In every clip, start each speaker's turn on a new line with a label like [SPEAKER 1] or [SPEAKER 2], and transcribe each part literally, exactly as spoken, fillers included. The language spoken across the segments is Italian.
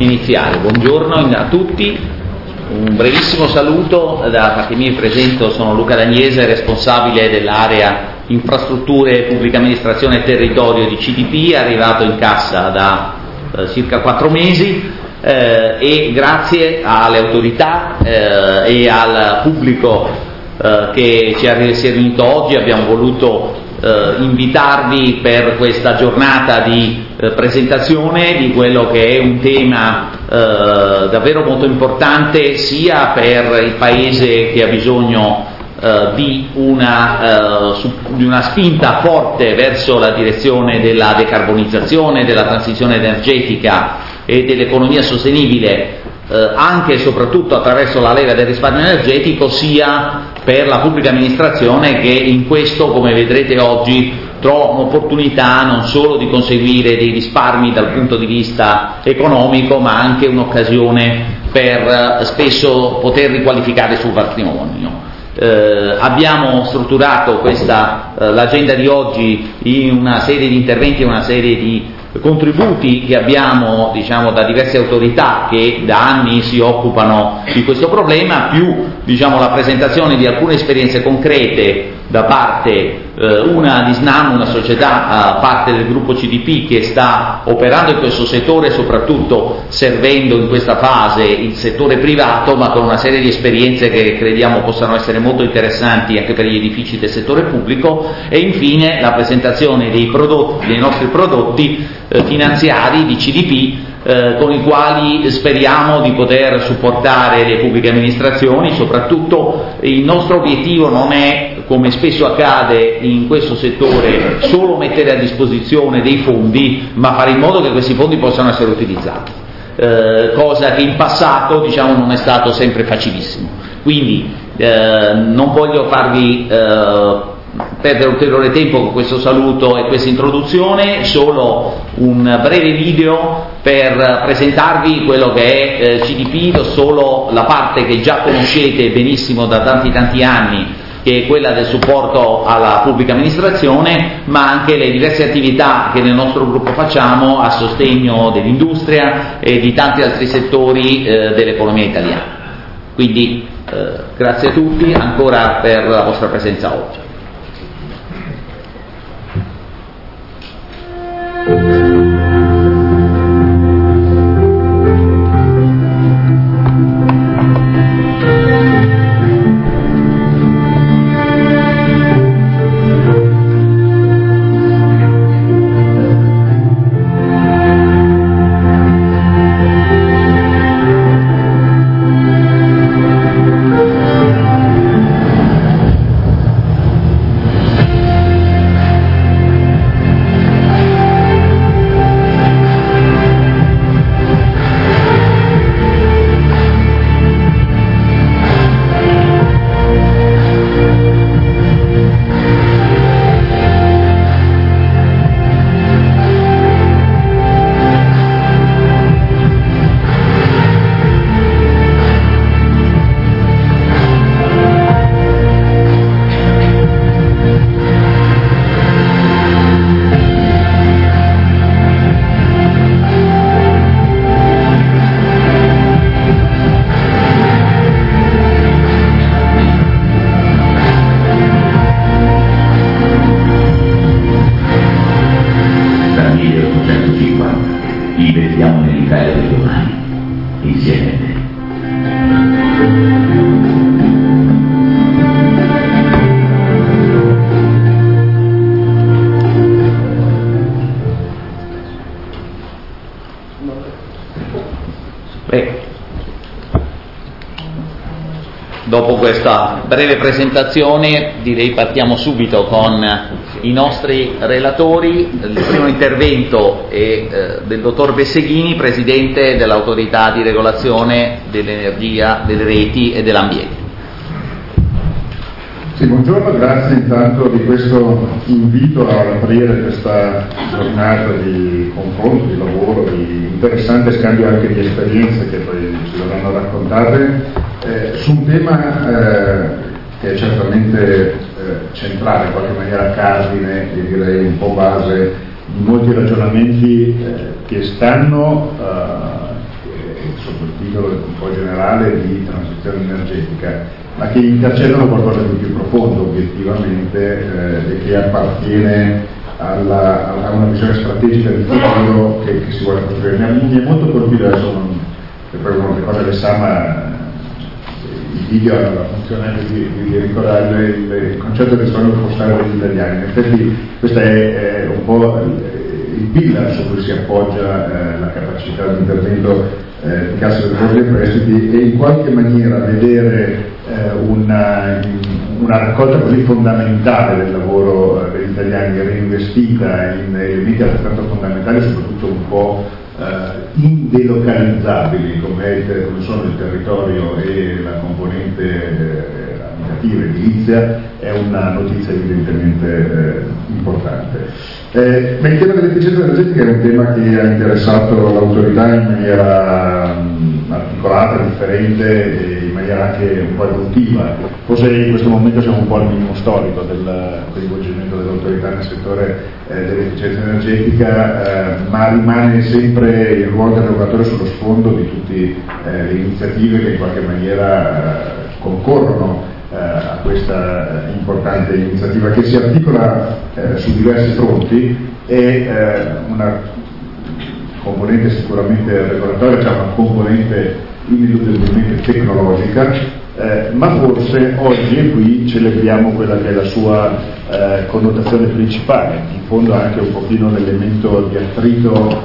[SPEAKER 1] iniziare. Buongiorno a tutti, un brevissimo saluto da parte mia. Presento, sono Luca D'Agnese, responsabile dell'area infrastrutture, pubblica amministrazione e territorio di C D P, arrivato in cassa da eh, circa quattro mesi eh, e grazie alle autorità eh, e al pubblico eh, che ci è, si è riunito oggi abbiamo voluto eh, invitarvi per questa giornata di eh, presentazione di quello che è un tema eh, davvero molto importante sia per il Paese che ha bisogno Uh, di, una, uh, su, di una spinta forte verso la direzione della decarbonizzazione, della transizione energetica e dell'economia sostenibile, uh, anche e soprattutto attraverso la leva del risparmio energetico, sia per la pubblica amministrazione che in questo, come vedrete oggi, trova un'opportunità non solo di conseguire dei risparmi dal punto di vista economico, ma anche un'occasione per uh, spesso poter riqualificare il suo patrimonio. Eh, abbiamo strutturato questa, eh, l'agenda di oggi in una serie di interventi e una serie di contributi che abbiamo, diciamo, da diverse autorità che da anni si occupano di questo problema, più, diciamo, la presentazione di alcune esperienze concrete da parte eh, una di Snam, una società a parte del gruppo C D P che sta operando in questo settore, soprattutto servendo in questa fase il settore privato, ma con una serie di esperienze che crediamo possano essere molto interessanti anche per gli edifici del settore pubblico, e infine la presentazione dei prodotti, dei nostri prodotti eh, finanziari di C D P, Eh, con i quali speriamo di poter supportare le pubbliche amministrazioni. Soprattutto il nostro obiettivo non è, come spesso accade in questo settore, solo mettere a disposizione dei fondi, ma fare in modo che questi fondi possano essere utilizzati, eh, cosa che in passato, diciamo, non è stato sempre facilissimo. Quindi eh, non voglio farvi eh, perdere ulteriore tempo con questo saluto e questa introduzione, solo un breve video per presentarvi quello che è eh, C D P, solo la parte che già conoscete benissimo da tanti tanti anni, che è quella del supporto alla pubblica amministrazione, ma anche le diverse attività che nel nostro gruppo facciamo a sostegno dell'industria e di tanti altri settori eh, dell'economia italiana. Quindi eh, grazie a tutti ancora per la vostra presenza oggi. Dopo questa breve presentazione direi partiamo subito con i nostri relatori. Il primo intervento è eh, del dottor Besseghini, presidente dell'autorità di regolazione dell'energia, delle reti e dell'ambiente.
[SPEAKER 2] Sì, buongiorno, grazie intanto di questo invito ad aprire questa giornata di confronto, di lavoro, di interessante scambio anche di esperienze che poi ci dovranno raccontare eh, su un tema eh, che è certamente eh, centrale, in qualche maniera cardine e direi un po' base di molti ragionamenti eh, che stanno eh, titolo un po' generale di transizione energetica, ma che intercedono qualcosa di più profondo obiettivamente eh, e che appartiene alla, a una visione strategica di futuro che, che si vuole costruire. Mi è molto colpito, adesso non, che poi uno le cose le sa, ma i video hanno la funzione di, di ricordare il, il concetto del risparmio postale degli italiani. In effetti questo è, è un po' il pillar su cui si appoggia eh, la capacità di intervento eh, di Cassa Depositi e Prestiti, e in qualche maniera vedere eh, una, una raccolta così fondamentale del lavoro eh, degli italiani reinvestita in elementi altrettanto fondamentali, soprattutto un po' eh, indelocalizzabili come, come sono il territorio e la componente eh, abitativa edilizia, è una notizia evidentemente eh, importante. Eh, ma il tema dell'efficienza energetica è un tema che ha interessato l'autorità in maniera mh, articolata, differente e in maniera anche un po' evolutiva. Forse in questo momento siamo un po' al minimo storico del coinvolgimento dell'autorità nel settore eh, dell'efficienza energetica, eh, ma rimane sempre il ruolo del regolatore sullo sfondo di tutte eh, le iniziative che in qualche maniera eh, concorrono a questa importante iniziativa, che si articola eh, su diversi fronti. E eh, una componente sicuramente regolatoria, c'è cioè una componente ineluttabilmente tecnologica, eh, ma forse oggi e qui celebriamo quella che è la sua eh, connotazione principale, in fondo anche un pochino l'elemento di attrito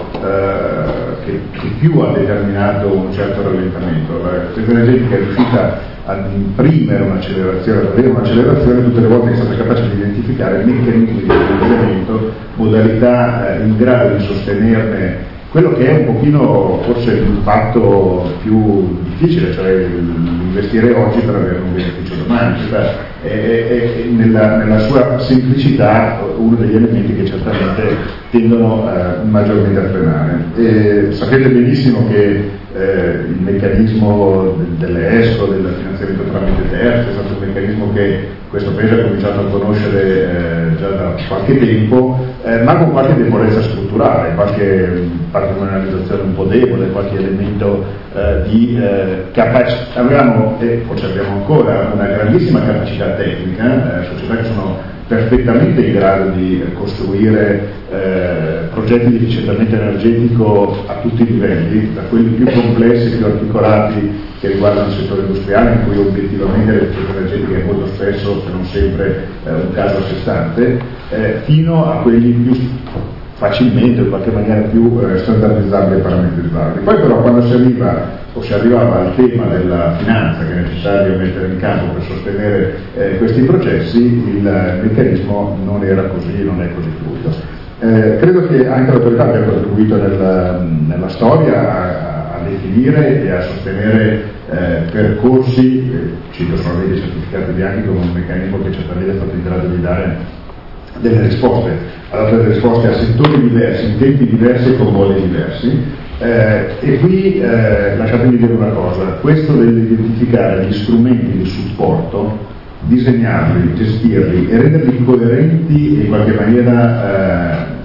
[SPEAKER 2] eh, che, che più ha determinato un certo rallentamento. L'efficienza energetica è riuscita ad imprimere un'accelerazione, ad avere un'accelerazione tutte le volte che è stata capace di identificare meccanismi di finanziamento, modalità eh, in grado di sostenerne quello che è un pochino forse l'impatto più difficile, cioè investire oggi per avere un beneficio domani. Cioè, è, è, è nella, nella sua semplicità uno degli elementi che certamente tendono eh, maggiormente a frenare. E sapete benissimo che eh, il meccanismo delle E S C O, del finanziamento tramite terzi, è stato un meccanismo che questo Paese ha cominciato a conoscere eh, già da qualche tempo, eh, ma con qualche debolezza strutturale, qualche patrimonializzazione un po' debole, qualche elemento eh, di eh, capacità. Avevamo, e forse abbiamo ancora, una grandissima capacità tecnica, eh, società che sono perfettamente in grado di costruire eh, progetti di efficientamento energetico a tutti i livelli, da quelli più complessi, più articolati che riguardano il settore industriale, in cui obiettivamente l'efficienza energetica è molto spesso, se non sempre, eh, un caso a sé stante, eh, fino a quelli più facilmente, in qualche maniera più eh, standardizzabili e parametrizzabili. Poi però quando si arriva o si arrivava al tema della finanza che è necessario mettere in campo per sostenere eh, questi processi, il meccanismo non era così, non è così fluido. Eh, credo che anche l'autorità abbia contribuito nel, nella storia a, a definire e a sostenere eh, percorsi, eh, cito solamente i certificati bianchi come un meccanismo che certamente è stato in grado di dare delle risposte, ha dato delle risposte a settori diversi, in tempi diversi e con modi diversi. Eh, e qui eh, lasciatemi dire una cosa, questo dell'identificare gli strumenti di supporto, disegnarli, gestirli e renderli coerenti e in qualche maniera eh,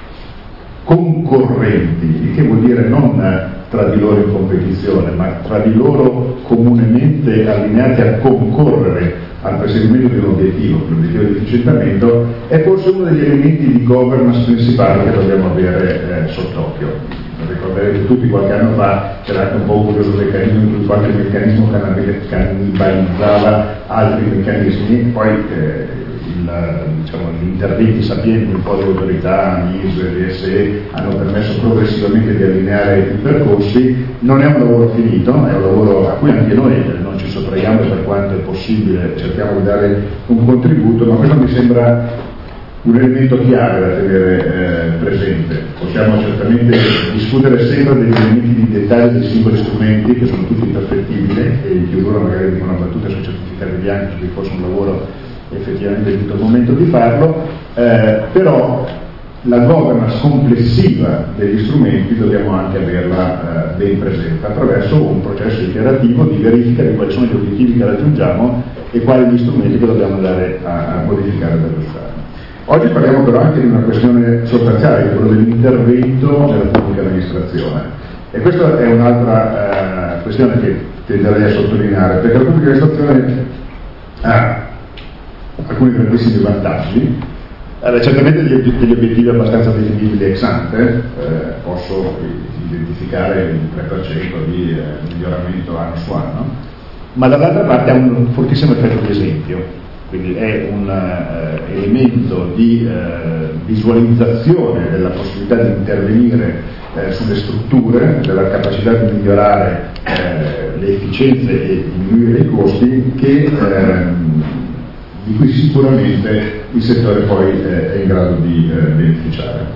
[SPEAKER 2] concorrenti, il che vuol dire non tra di loro in competizione, ma tra di loro comunemente allineati a concorrere al perseguimento di un obiettivo, l'obiettivo di efficientamento, è forse uno degli elementi di governance principali che dobbiamo avere eh, sott'occhio. Ricorderete tutti, qualche anno fa c'era anche un po' un curioso meccanismo in cui qualche meccanismo cannibalizzava altri meccanismi, poi eh, il, diciamo, gli interventi sapienti un po' di autorità, M I S E, D S E, hanno permesso progressivamente di allineare i percorsi. Non è un lavoro finito, è un lavoro a cui anche noi non ci sottraiamo e per quanto è possibile cerchiamo di dare un contributo, ma questo mi sembra un elemento chiave da tenere eh, presente. Possiamo certamente discutere sempre degli elementi di dettaglio dei singoli strumenti che sono tutti perfettibili, e in chiusura magari dico una battuta sui certificati bianchi, che fosse un lavoro effettivamente è tutto il momento di farlo, eh, però la governance complessiva degli strumenti dobbiamo anche averla eh, ben presente attraverso un processo iterativo di verifica di quali sono gli obiettivi che raggiungiamo e quali gli strumenti che dobbiamo andare a, a modificare e ad aggiustare. Oggi parliamo però anche di una questione sostanziale, quello dell'intervento nella pubblica amministrazione. E questa è un'altra eh, questione che tenderei a sottolineare, perché la pubblica amministrazione ha alcuni grandissimi vantaggi, ha certamente degli, degli obiettivi abbastanza definibili ex ante, eh, posso identificare il tre per cento di eh, miglioramento anno su anno, ma dall'altra parte ha un fortissimo effetto di esempio. Quindi è un uh, elemento di uh, visualizzazione della possibilità di intervenire uh, sulle strutture, della capacità di migliorare uh, le efficienze e diminuire i costi, che, uh, di cui sicuramente il settore poi uh, è in grado di uh, beneficiare.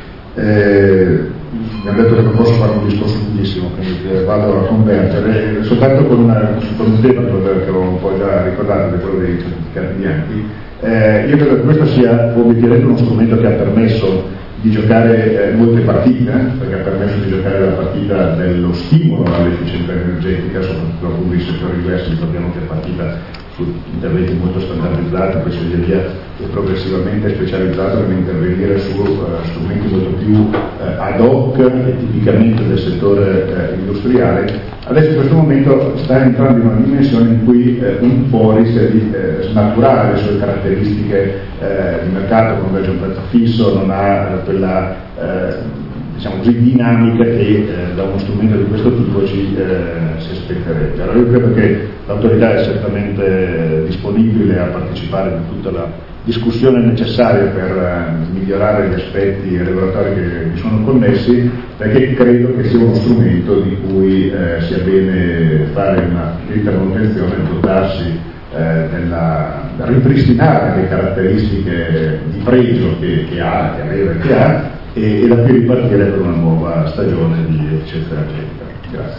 [SPEAKER 2] Uh, mi hanno detto che non posso fare un discorso lunghissimo, quindi vado a convergere, soltanto con, una, con un tema che ho un po' già ricordato, che è quello dei certificati bianchi. Eh, io credo che questo sia obiettivamente uno strumento che ha permesso di giocare eh, molte partite, perché ha permesso di giocare la partita dello stimolo all'efficienza energetica, soprattutto appunto in settori diversi. Ricordiamo che è partita su interventi molto standardizzati, poi si via via e progressivamente specializzato per intervenire su uh, strumenti molto più uh, ad hoc e tipicamente del settore uh, industriale. Adesso in questo momento sta entrando in una dimensione in cui uh, un po' rischia di uh, snaturare le sue caratteristiche uh, di mercato, non regge un prezzo fisso, non ha uh, quella uh, diciamo così, dinamica che eh, da uno strumento di questo tipo ci eh, si aspetterebbe. Allora io credo che l'autorità è certamente disponibile a partecipare in tutta la discussione necessaria per eh, migliorare gli aspetti regolatori che vi sono connessi, perché credo che sia uno strumento di cui eh, sia bene fare una stretta manutenzione e dotarsi eh, della, ripristinare le caratteristiche di pregio che, che ha, che aveva e che ha, e, e da qui ripartire per una nuova stagione di efficienza energetica. Grazie.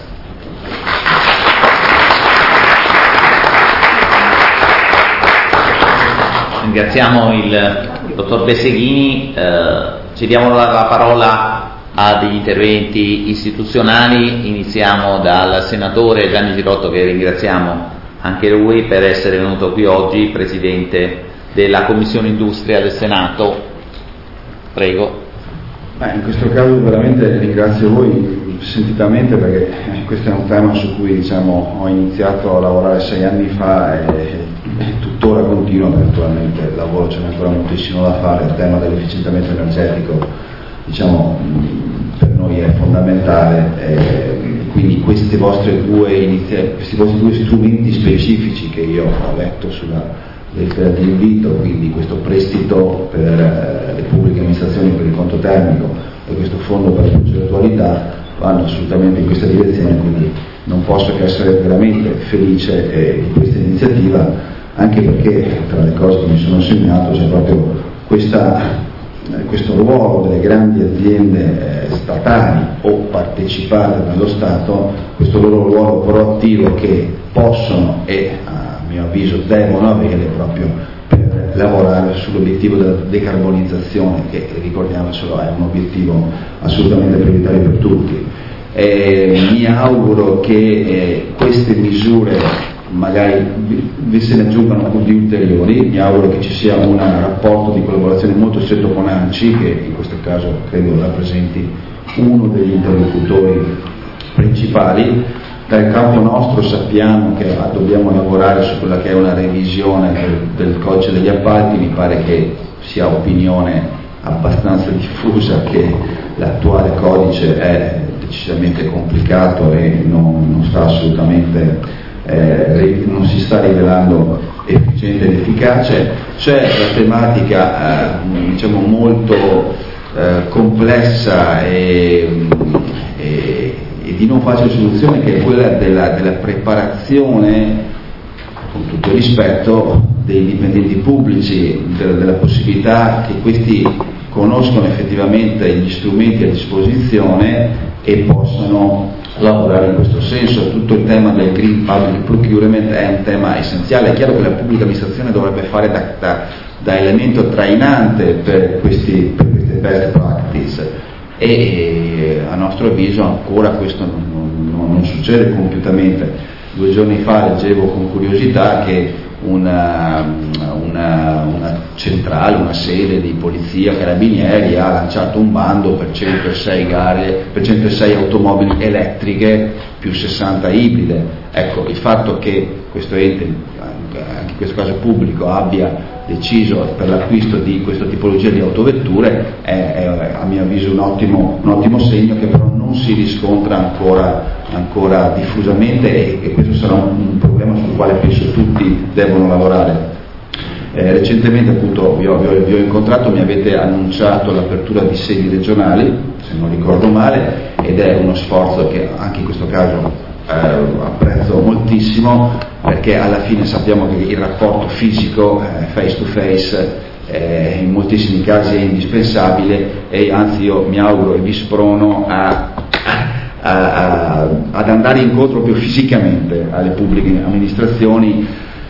[SPEAKER 1] Ringraziamo il dottor Besseghini, eh, cediamo la, la parola a degli interventi istituzionali. Iniziamo dal senatore Gianni Girotto, che ringraziamo anche lui per essere venuto qui oggi, Presidente della Commissione Industria del Senato. Prego.
[SPEAKER 3] Beh, in questo caso veramente ringrazio voi sentitamente, perché questo è un tema su cui diciamo, ho iniziato a lavorare sei anni fa e, e tuttora continuo, naturalmente il lavoro ce n'è ancora moltissimo da fare. Il tema dell'efficientamento energetico diciamo, per noi è fondamentale, e quindi queste vostre due inizia- questi vostri due strumenti specifici che io ho letto sulla lettera di invito, quindi questo prestito per eh, le pubbliche amministrazioni per il conto termico e questo fondo per la progettualità, vanno assolutamente in questa direzione, quindi non posso che essere veramente felice eh, di questa iniziativa, anche perché tra le cose che mi sono segnato c'è proprio questa, eh, questo ruolo delle grandi aziende eh, statali o partecipate dallo Stato, questo loro ruolo proattivo che possono e a mio avviso devono avere proprio per lavorare sull'obiettivo della decarbonizzazione, che ricordiamocelo è un obiettivo assolutamente prioritario per tutti. E mi auguro che eh, queste misure magari vi se ne aggiungano di ulteriori, mi auguro che ci sia un rapporto di collaborazione molto stretto con ANCI, che in questo caso credo rappresenti uno degli interlocutori principali. Dal campo nostro sappiamo che dobbiamo lavorare su quella che è una revisione del, del codice degli appalti. Mi pare che sia opinione abbastanza diffusa che l'attuale codice è decisamente complicato e non, non sta assolutamente eh, non si sta rivelando efficiente ed efficace. C'è la tematica eh, diciamo molto eh, complessa e, e e di non facile soluzione, che è quella della, della preparazione, con tutto il rispetto, dei dipendenti pubblici, della, della possibilità che questi conoscono effettivamente gli strumenti a disposizione e possano lavorare in questo senso. Tutto il tema del Green Public Procurement è un tema essenziale. È chiaro che la pubblica amministrazione dovrebbe fare da, da, da elemento trainante per, questi, per queste best practice, e a nostro avviso ancora questo non, non, non succede compiutamente. Due giorni fa leggevo con curiosità che una, una, una centrale, una sede di polizia, carabinieri ha lanciato un bando per centosei gare, per centosei automobili elettriche più sessanta ibride. Ecco, il fatto che questo ente, anche in questo caso pubblico, abbia deciso per l'acquisto di questa tipologia di autovetture è, è a mio avviso un ottimo, un ottimo segno, che però non si riscontra ancora, ancora diffusamente, e, e questo sarà un, un problema sul quale penso tutti devono lavorare. Eh, recentemente appunto vi ho, vi, ho, vi ho incontrato, mi avete annunciato l'apertura di sedi regionali, se non ricordo male, ed è uno sforzo che anche in questo caso Eh, apprezzo moltissimo, perché alla fine sappiamo che il rapporto fisico, eh, face to face, eh, in moltissimi casi è indispensabile, e anzi io mi auguro e vi sprono a, a, a, ad andare incontro più fisicamente alle pubbliche amministrazioni,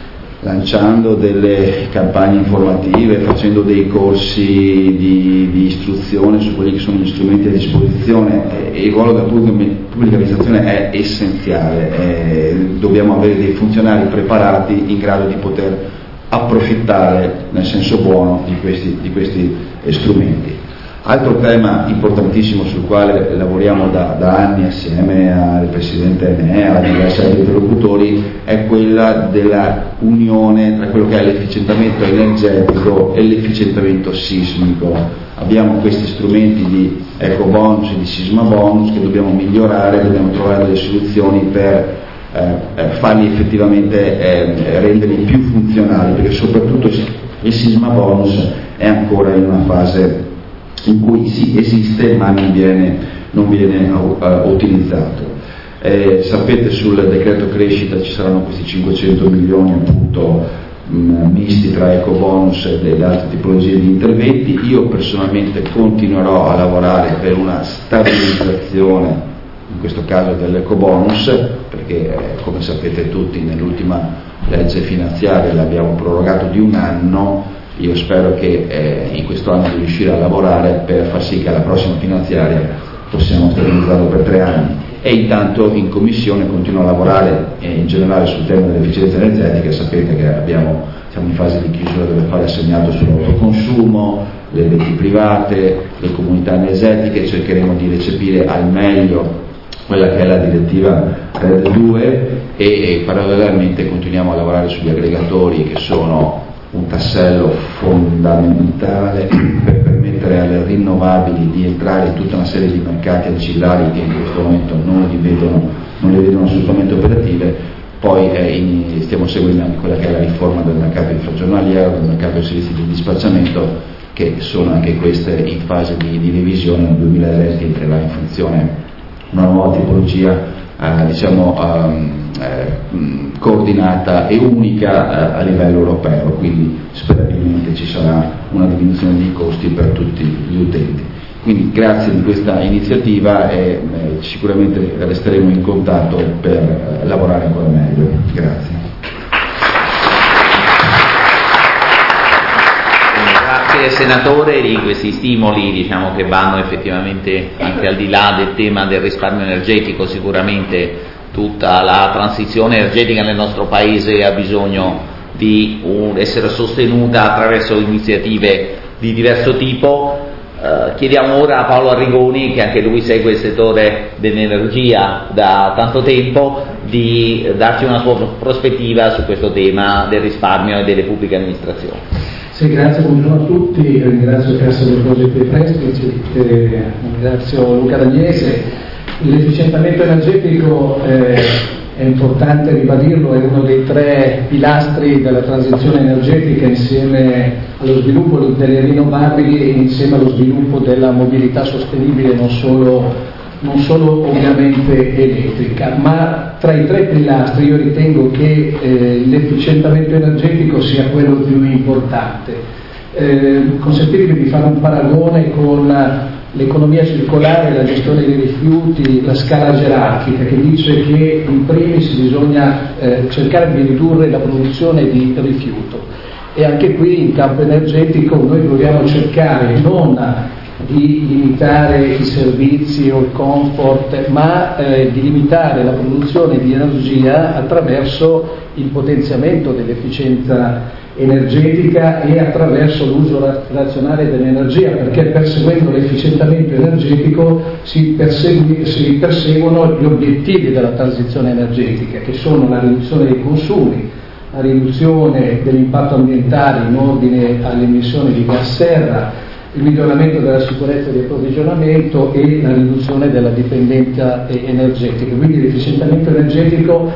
[SPEAKER 3] lanciando delle campagne informative, facendo dei corsi di, di istruzione su quelli che sono gli strumenti a disposizione, e, e il ruolo della pubblica, pubblica amministrazione è essenziale. Eh, dobbiamo avere dei funzionari preparati in grado di poter approfittare nel senso buono di questi, di questi strumenti. Altro tema importantissimo sul quale lavoriamo da, da anni assieme al Presidente Enea, a diversi altri interlocutori, è quella della unione tra quello che è l'efficientamento energetico e l'efficientamento sismico. Abbiamo questi strumenti di ecobonus e di sisma bonus che dobbiamo migliorare, dobbiamo trovare delle soluzioni per eh, farli effettivamente eh, renderli più funzionali, perché soprattutto il sisma bonus è ancora in una fase in cui sì, esiste ma non viene, non viene uh, utilizzato. Eh, sapete, sul decreto crescita ci saranno questi cinquecento milioni appunto mh, misti tra ecobonus ed altre tipologie di interventi. Io personalmente continuerò a lavorare per una stabilizzazione, in questo caso dell'ecobonus, perché eh, come sapete tutti nell'ultima legge finanziaria l'abbiamo prorogato di un anno. Io spero che eh, in questo anno di riuscire a lavorare per far sì che alla prossima finanziaria possiamo stabilizzarlo per tre anni. E intanto in commissione continuo a lavorare eh, in generale sul tema dell'efficienza energetica. Sapete che abbiamo, siamo in fase di chiusura dell'affare assegnato sull'autoconsumo, le reti private, le comunità energetiche. Cercheremo di recepire al meglio quella che è la direttiva R E D due, e, e parallelamente continuiamo a lavorare sugli aggregatori, che sono un tassello fondamentale per permettere alle rinnovabili di entrare in tutta una serie di mercati ancillari che in questo momento non li vedono, non le vedono assolutamente operative. Poi eh, in, stiamo seguendo anche quella che è la riforma del mercato infragiornaliero, del mercato dei servizi di dispacciamento, che sono anche queste in fase di, di revisione. Nel duemilaventi entrerà in funzione una nuova tipologia eh, diciamo um, Eh, coordinata e unica eh, a livello europeo, quindi sperabilmente ci sarà una diminuzione dei costi per tutti gli utenti. Quindi grazie di questa iniziativa, e eh, sicuramente resteremo in contatto per eh, lavorare ancora meglio. Grazie.
[SPEAKER 1] Grazie senatore di questi stimoli, diciamo, che vanno effettivamente anche al di là del tema del risparmio energetico. Sicuramente tutta la transizione energetica nel nostro Paese ha bisogno di un, essere sostenuta attraverso iniziative di diverso tipo. Eh, chiediamo ora a Paolo Arrigoni, che anche lui segue il settore dell'energia da tanto tempo, di darci una sua prospettiva su questo tema del risparmio e delle pubbliche amministrazioni.
[SPEAKER 4] Sì, grazie, buongiorno a tutti, ringrazio Cassa dei Progetti Prestici, eh, ringrazio Luca D'Agnese. L'efficientamento energetico eh, è importante ribadirlo, è uno dei tre pilastri della transizione energetica, insieme allo sviluppo delle rinnovabili e insieme allo sviluppo della mobilità sostenibile, non solo, non solo ovviamente elettrica. Ma tra i tre pilastri io ritengo che eh, l'efficientamento energetico sia quello più importante. Eh, consentitemi di fare un paragone con l'economia circolare, la gestione dei rifiuti, la scala gerarchica, che dice che in primis bisogna eh, cercare di ridurre la produzione di rifiuto, e anche qui in campo energetico noi dobbiamo cercare non di limitare i servizi o il comfort, ma eh, di limitare la produzione di energia attraverso il potenziamento dell'efficienza energetica e attraverso l'uso razionale dell'energia, perché perseguendo l'efficientamento energetico si, persegui, si perseguono gli obiettivi della transizione energetica, che sono la riduzione dei consumi, la riduzione dell'impatto ambientale in ordine alle emissioni di gas serra, il miglioramento della sicurezza di approvvigionamento e la riduzione della dipendenza energetica. Quindi l'efficientamento energetico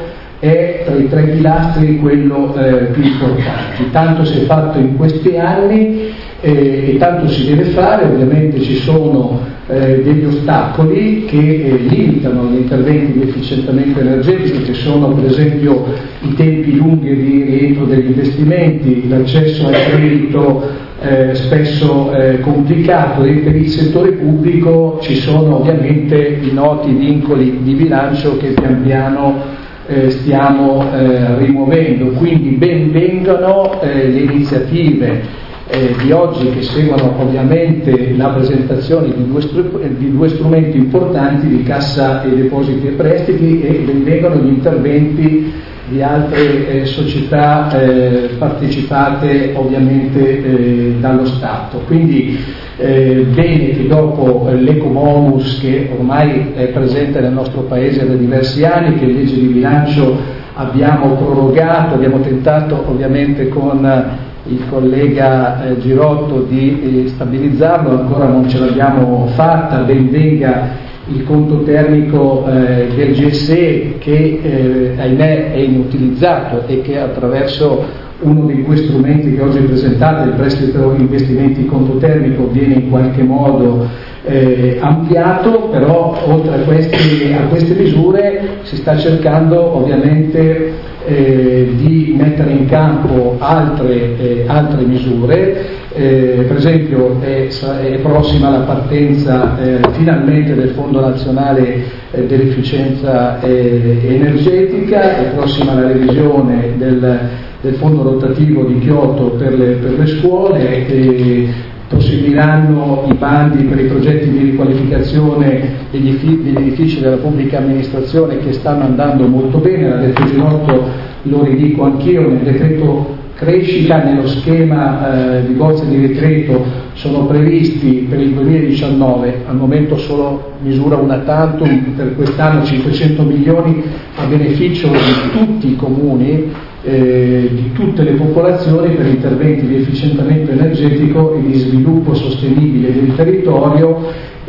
[SPEAKER 4] è tra i tre pilastri quello eh, più importante. Tanto si è fatto in questi anni eh, e tanto si deve fare. Ovviamente ci sono eh, degli ostacoli che eh, limitano gli interventi di efficientamento energetico, che sono per esempio i tempi lunghi di rientro degli investimenti, l'accesso al credito Eh, spesso eh, complicato, e per il settore pubblico ci sono ovviamente i noti vincoli di bilancio che pian piano eh, stiamo eh, rimuovendo. Quindi ben vengano eh, le iniziative eh, di oggi, che seguono ovviamente la presentazione di due, stru- di due strumenti importanti di Cassa e Depositi e Prestiti, e ben vengano gli interventi di altre eh, società eh, partecipate ovviamente eh, dallo Stato. Quindi eh, bene che dopo eh, l'ecobonus, che ormai è presente nel nostro Paese da diversi anni, che in legge di bilancio abbiamo prorogato, abbiamo tentato ovviamente con il collega eh, Girotto di eh, stabilizzarlo, ancora non ce l'abbiamo fatta. Ben venga il conto termico eh, del G S E, che eh, ahimè è inutilizzato e che attraverso uno di quei strumenti che oggi presentate, il prestito investimenti conto termico, viene in qualche modo eh, ampliato. Però oltre a, questi, a queste misure si sta cercando ovviamente eh, di mettere in campo altre, eh, altre misure. Eh, per esempio è, è prossima la partenza eh, finalmente del Fondo Nazionale eh, dell'Efficienza eh, Energetica, è prossima la revisione del, del Fondo Rotativo di Kyoto per le, per le scuole, e proseguiranno i bandi per i progetti di riqualificazione degli, degli edifici della pubblica amministrazione, che stanno andando molto bene. L'ha detto Girotto, lo ridico anch'io, nel decreto crescita, nello schema eh, di bozza di decreto sono previsti per il duemiladiciannove, al momento solo misura una tantum, per quest'anno cinquecento milioni a beneficio di tutti i comuni, eh, di tutte le popolazioni, per interventi di efficientamento energetico e di sviluppo sostenibile del territorio.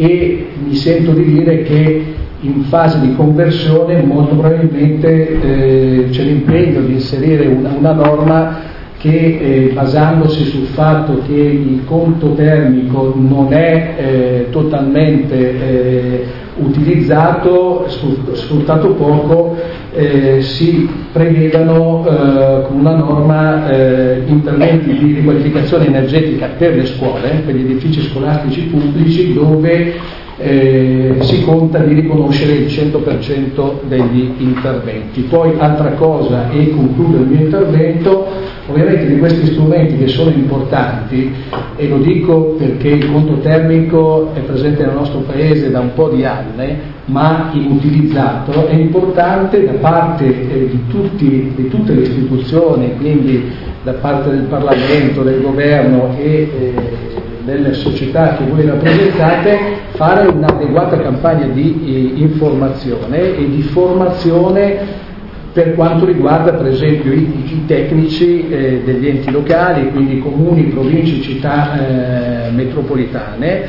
[SPEAKER 4] E mi sento di dire che in fase di conversione molto probabilmente eh, c'è l'impegno di inserire una, una norma che eh, basandosi sul fatto che il conto termico non è eh, totalmente eh, utilizzato, sfruttato poco, eh, si prevedano eh, con una norma eh, interventi di riqualificazione energetica per le scuole, per gli edifici scolastici pubblici, dove Eh, si conta di riconoscere il cento per cento degli interventi. Poi altra cosa, e concludo il mio intervento, ovviamente di questi strumenti che sono importanti, e lo dico perché il conto termico è presente nel nostro Paese da un po' di anni ma inutilizzato, è importante da parte eh, di, tutti, di tutte le istituzioni, quindi da parte del Parlamento, del Governo e eh, delle società che voi rappresentate, fare un'adeguata campagna di eh, informazione e di formazione per quanto riguarda per esempio i, i tecnici eh, degli enti locali, quindi comuni, province, città eh, metropolitane,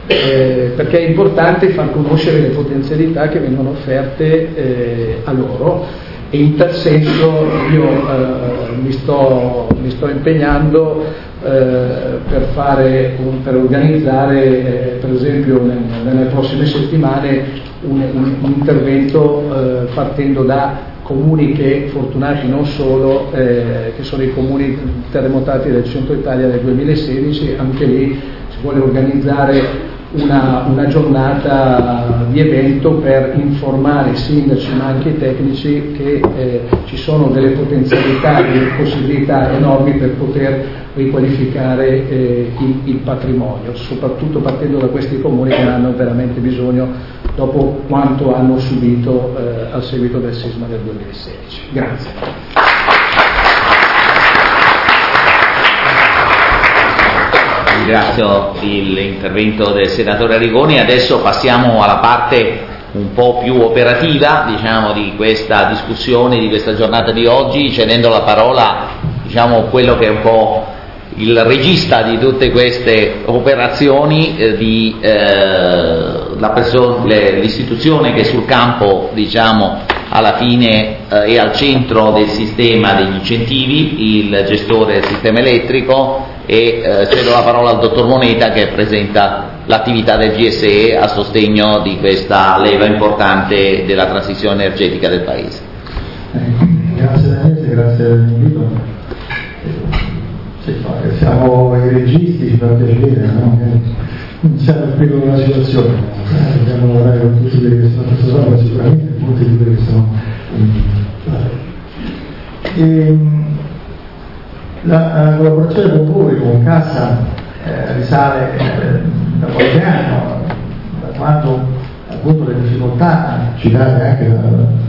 [SPEAKER 4] eh, perché è importante far conoscere le potenzialità che vengono offerte eh, a loro. E in tal senso io eh, mi, sto, mi sto impegnando eh, per, fare un, per organizzare eh, per esempio nel, nelle prossime settimane un, un, un intervento eh, partendo da comuni che, fortunati non solo, eh, che sono i comuni terremotati del centro Italia del duemilasedici. Anche lì si vuole organizzare una, una giornata di evento per informare i sindaci ma anche i tecnici che eh, ci sono delle potenzialità, delle possibilità enormi per poter riqualificare eh, il, il patrimonio, soprattutto partendo da questi comuni che hanno veramente bisogno dopo quanto hanno subito eh, al seguito del sisma del duemilasedici. Grazie.
[SPEAKER 1] Ringrazio l'intervento del senatore Arrigoni. Adesso passiamo alla parte un po' più operativa, diciamo, di questa discussione, di questa giornata di oggi, cedendo la parola, diciamo, quello che è un po' il regista di tutte queste operazioni, eh, di eh, la perso- le, l'istituzione che sul campo, diciamo, alla fine eh, è al centro del sistema degli incentivi, il gestore del sistema elettrico, e eh, cedo la parola al dottor Moneta che presenta l'attività del G S E a sostegno di questa leva importante della transizione energetica del Paese.
[SPEAKER 5] Grazie Daniele, grazie dell'invito. Siamo i registi, ci fa piacere, no? Non siamo il primo della situazione, eh, dobbiamo lavorare con tutti quelli che sono a questa sala, sicuramente molti di quelli che sono e, la, la collaborazione con voi, con Cassa, eh, risale eh, da qualche anno, da quando appunto le difficoltà citate anche da,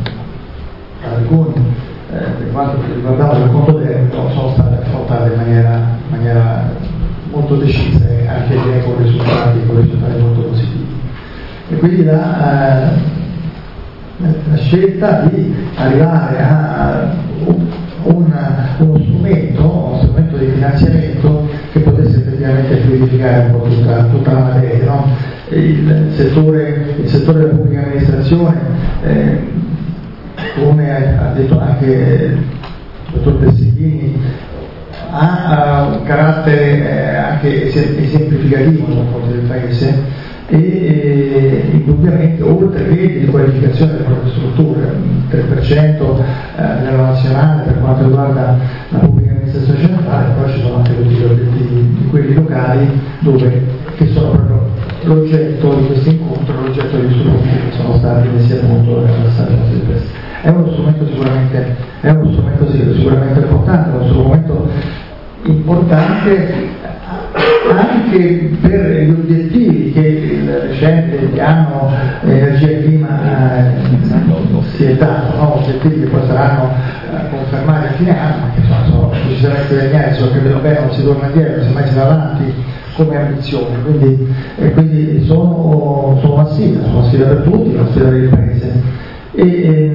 [SPEAKER 5] da alcuni eh, per quanto riguardava il conto debito sono state affrontate in maniera, in maniera molto decisa e anche con risultati, con risultati molto positivi. E quindi la, eh, la scelta di arrivare a un, uno strumento, uno strumento di finanziamento che potesse effettivamente fluidificare un po' tutta, tutta la materia, no? il, settore, il settore della pubblica amministrazione, eh, come ha detto anche il dottor Tessichini, ha un carattere eh, anche esemplificativo nei confronti del Paese e eh, indubbiamente oltre che di qualificazione delle proprie strutture, il tre per cento eh, a livello nazionale per quanto riguarda la pubblica amministrazione centrale, poi ci sono anche tutti gli obiettivi di quelli locali dove, che sono proprio l'oggetto di questo incontro, l'oggetto degli strumenti che sono stati messi a punto nella passata fase di questo. È uno strumento sicuramente, è uno strumento sicuramente importante, è uno strumento importante anche per gli obiettivi che il recente piano energia e clima eh, si è dato, no? Obiettivi che poi saranno eh, confermati a fine anno, ma che insomma, sono decisamente degni, so che vedo bene, non si torna indietro, semmai si va avanti come ambizione, quindi, eh, quindi sono, sono una sfida, sono una sfida per tutti, una sfida per il Paese. E,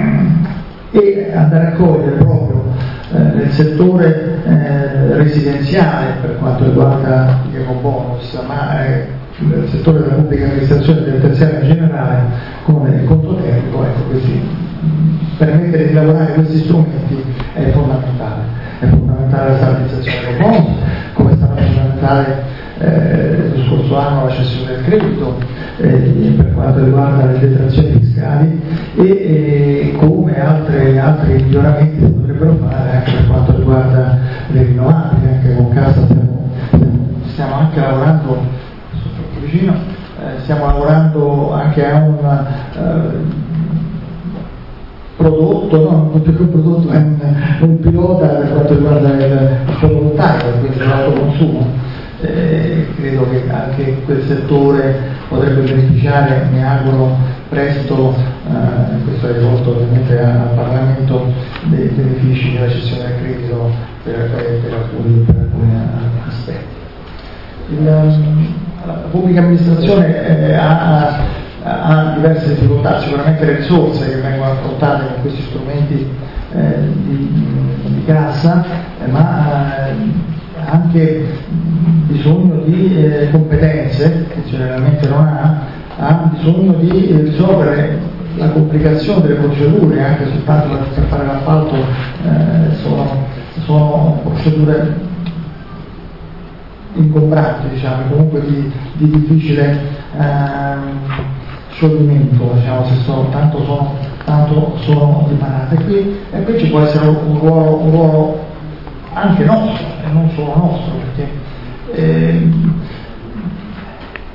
[SPEAKER 5] e andare a cogliere proprio eh, nel settore eh, residenziale per quanto riguarda gli ecobonus, ma eh, nel settore della pubblica amministrazione e del terziario in generale come il conto tecnico, ecco, questi, permettere di lavorare questi strumenti è fondamentale, è fondamentale la stabilizzazione dell'ecobonus, come è stato fondamentale Eh, lo scorso anno la cessione del credito eh, per quanto riguarda le detrazioni fiscali e, e come altre, altri miglioramenti si potrebbero fare anche per quanto riguarda le rinnovabili. Anche con Cassa stiamo, stiamo anche lavorando vicino, eh, stiamo lavorando anche a un eh, prodotto, no, non più che un prodotto, è un, un pilota per quanto riguarda il fotovoltaico, quindi l'autoconsumo. Eh, credo che anche quel settore potrebbe beneficiare, mi auguro presto, eh, questo è rivolto ovviamente al Parlamento, dei benefici della cessione del credito per, per, alcuni, per alcuni aspetti. Il, la pubblica amministrazione eh, ha, ha diverse difficoltà, sicuramente le risorse che vengono affrontate con questi strumenti eh, di, di cassa, eh, ma eh, anche bisogno di eh, competenze che generalmente non ha, ha bisogno di eh, risolvere la complicazione delle procedure, anche soltanto per fare l'appalto eh, sono, sono procedure ingombranti, diciamo, comunque di, di difficile eh, scioglimento, diciamo, se sono, tanto sono, tanto sono dimanate. E qui, e qui ci può essere un ruolo, un ruolo anche nostro, e non solo nostro, perché eh,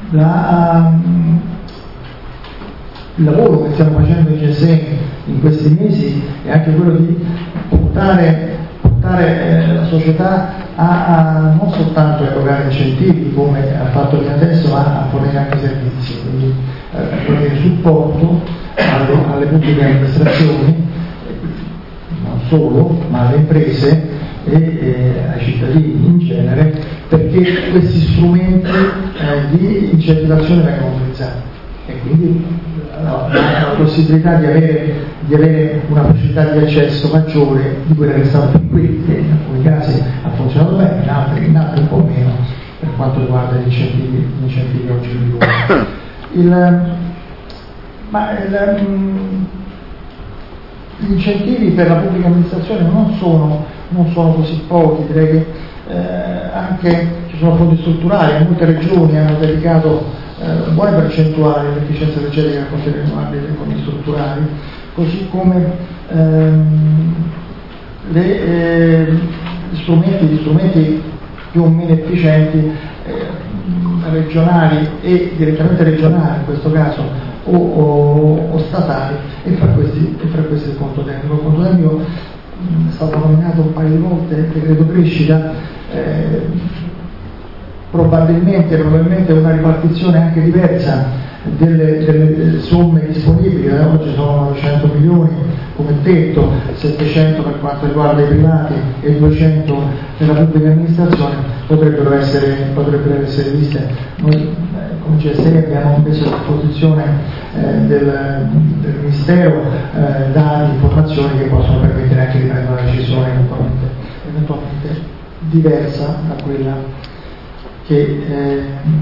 [SPEAKER 5] La, um, il lavoro che stiamo facendo in G S M in questi mesi è anche quello di portare, portare eh, la società a, a non soltanto a erogare incentivi come ha fatto fino adesso, ma a fornire anche servizi, quindi eh, fornire supporto alle, alle pubbliche amministrazioni, non solo, ma alle imprese e eh, ai cittadini in genere, perché questi strumenti eh, di incentivazione vengono utilizzati e quindi no, la, la possibilità di avere, di avere una facilità di accesso maggiore di quella che è stata fin qui, che in alcuni casi ha funzionato bene, in altri, in altri un po' meno per quanto riguarda gli incentivi, gli incentivi oggi in vigore. Il, ma il, um, gli incentivi per la pubblica amministrazione non sono, non sono così pochi, direi che eh, anche ci sono fondi strutturali, molte regioni hanno dedicato eh, buone percentuali all'efficienza energetica e fonti rinnovabili dei fondi strutturali, così come ehm, le, eh, gli, strumenti, gli strumenti più o meno efficienti eh, regionali e direttamente regionali in questo caso o, o, o statali, e fra questi, e fra questi il conto tecnico. Il conto tecnico mh, è stato nominato un paio di volte, il decreto crescita, eh, probabilmente, probabilmente una ripartizione anche diversa delle, delle somme disponibili. Oggi sono novecento milioni come detto, settecento per quanto riguarda i privati e duecento per la pubblica amministrazione, potrebbero essere, potrebbero essere viste. Noi eh, come G S M abbiamo messo a disposizione eh, del, del Ministero eh, dati, informazioni che possono permettere anche di prendere una decisione eventualmente, eventualmente diversa da quella che eh,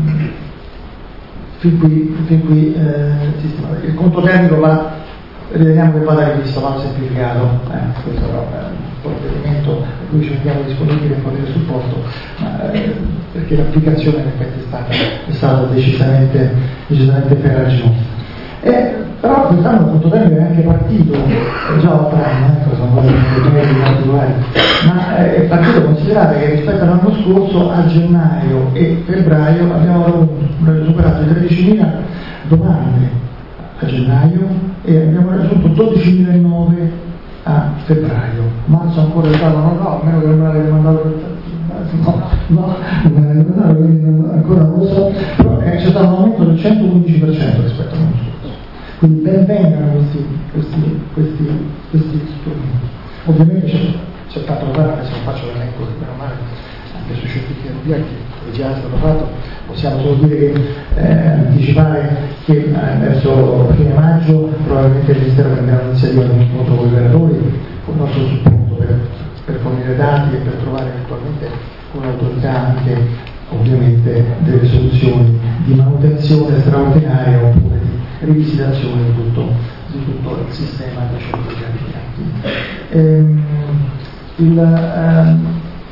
[SPEAKER 5] fin qui, fin qui eh, sistema. Il conto tecnico va, riteniamo che vada rivisto, va semplificato, eh, questo è un provvedimento a cui ci rendiamo disponibili a fornire supporto, ma, eh, perché l'applicazione in effetti è stata, è stata decisamente, decisamente ferraginosa. Eh, però quest'anno il conto tecnico è anche partito, è già ottobre, ecco, sono cose particolari, ma è partito, considerate che rispetto all'anno scorso a gennaio e febbraio abbiamo superato i tredicimila domande a gennaio e abbiamo raggiunto dodicimilanove a febbraio. Marzo ancora è stato, no, no, a meno che non me l'avete mandato, no, no, non me l'avete mandato, quindi non, ancora non lo so, però eh, c'è stato un aumento del centoquindici per cento rispetto all'anno scorso. Quindi ben vengano questi, questi, questi, questi strumenti. Ovviamente c'è, c'è tanto da fare, adesso non faccio l'elenco che meno male anche sui certificati obietti, che già è stato fatto, possiamo solo dire che eh, anticipare che eh, verso fine maggio probabilmente il Ministero prenderà l'iniziativa di un incontro con i operatori, con il nostro supporto per, per fornire dati e per trovare eventualmente con l'autorità anche ovviamente delle soluzioni di manutenzione straordinaria oppure di rivisitazione di tutto, di tutto il sistema dei certificati. Ehm, il, ehm,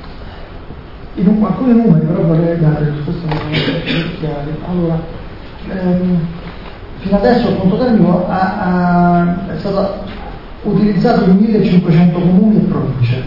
[SPEAKER 5] in alcuni numeri però vorrei dare risposte chiare. Allora, ehm, fino adesso il conto tecnico ha, ha, è stato utilizzato in millecinquecento comuni e province.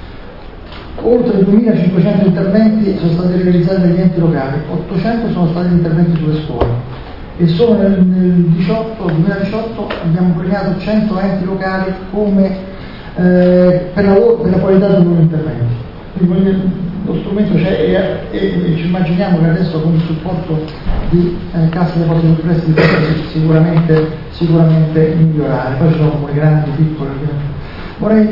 [SPEAKER 5] Oltre duemilacinquecento interventi sono stati realizzati dagli enti locali, ottocento sono stati interventi sulle scuole e solo nel, nel diciotto, duemiladiciotto abbiamo premiato cento enti locali come, eh, per, la, per la qualità dei loro interventi. Quindi lo strumento c'è e, e, e ci immaginiamo che adesso con il supporto di eh, Cassa Depositi e Prestiti possa sicuramente, sicuramente migliorare. Poi ci sono comuni grandi, piccoli. Vorrei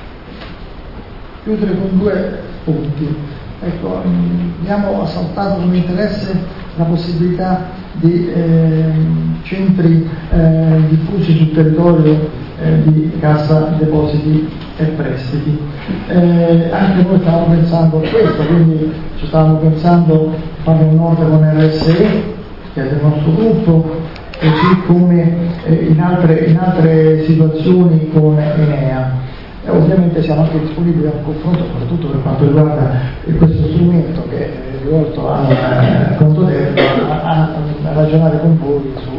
[SPEAKER 5] chiudere con due punti. Ecco, abbiamo assaltato con interesse la possibilità di eh, centri eh, diffusi sul territorio eh, di Cassa Depositi e Prestiti. Eh, anche noi stavamo pensando a questo, quindi ci stavamo pensando di fare un nord con R S E, che è del nostro gruppo, così come eh, in, altre, in altre situazioni con Enea. E ovviamente siamo anche disponibili al confronto, soprattutto per quanto riguarda questo strumento che è rivolto al eh, conto tecnico, a, a, a ragionare con voi su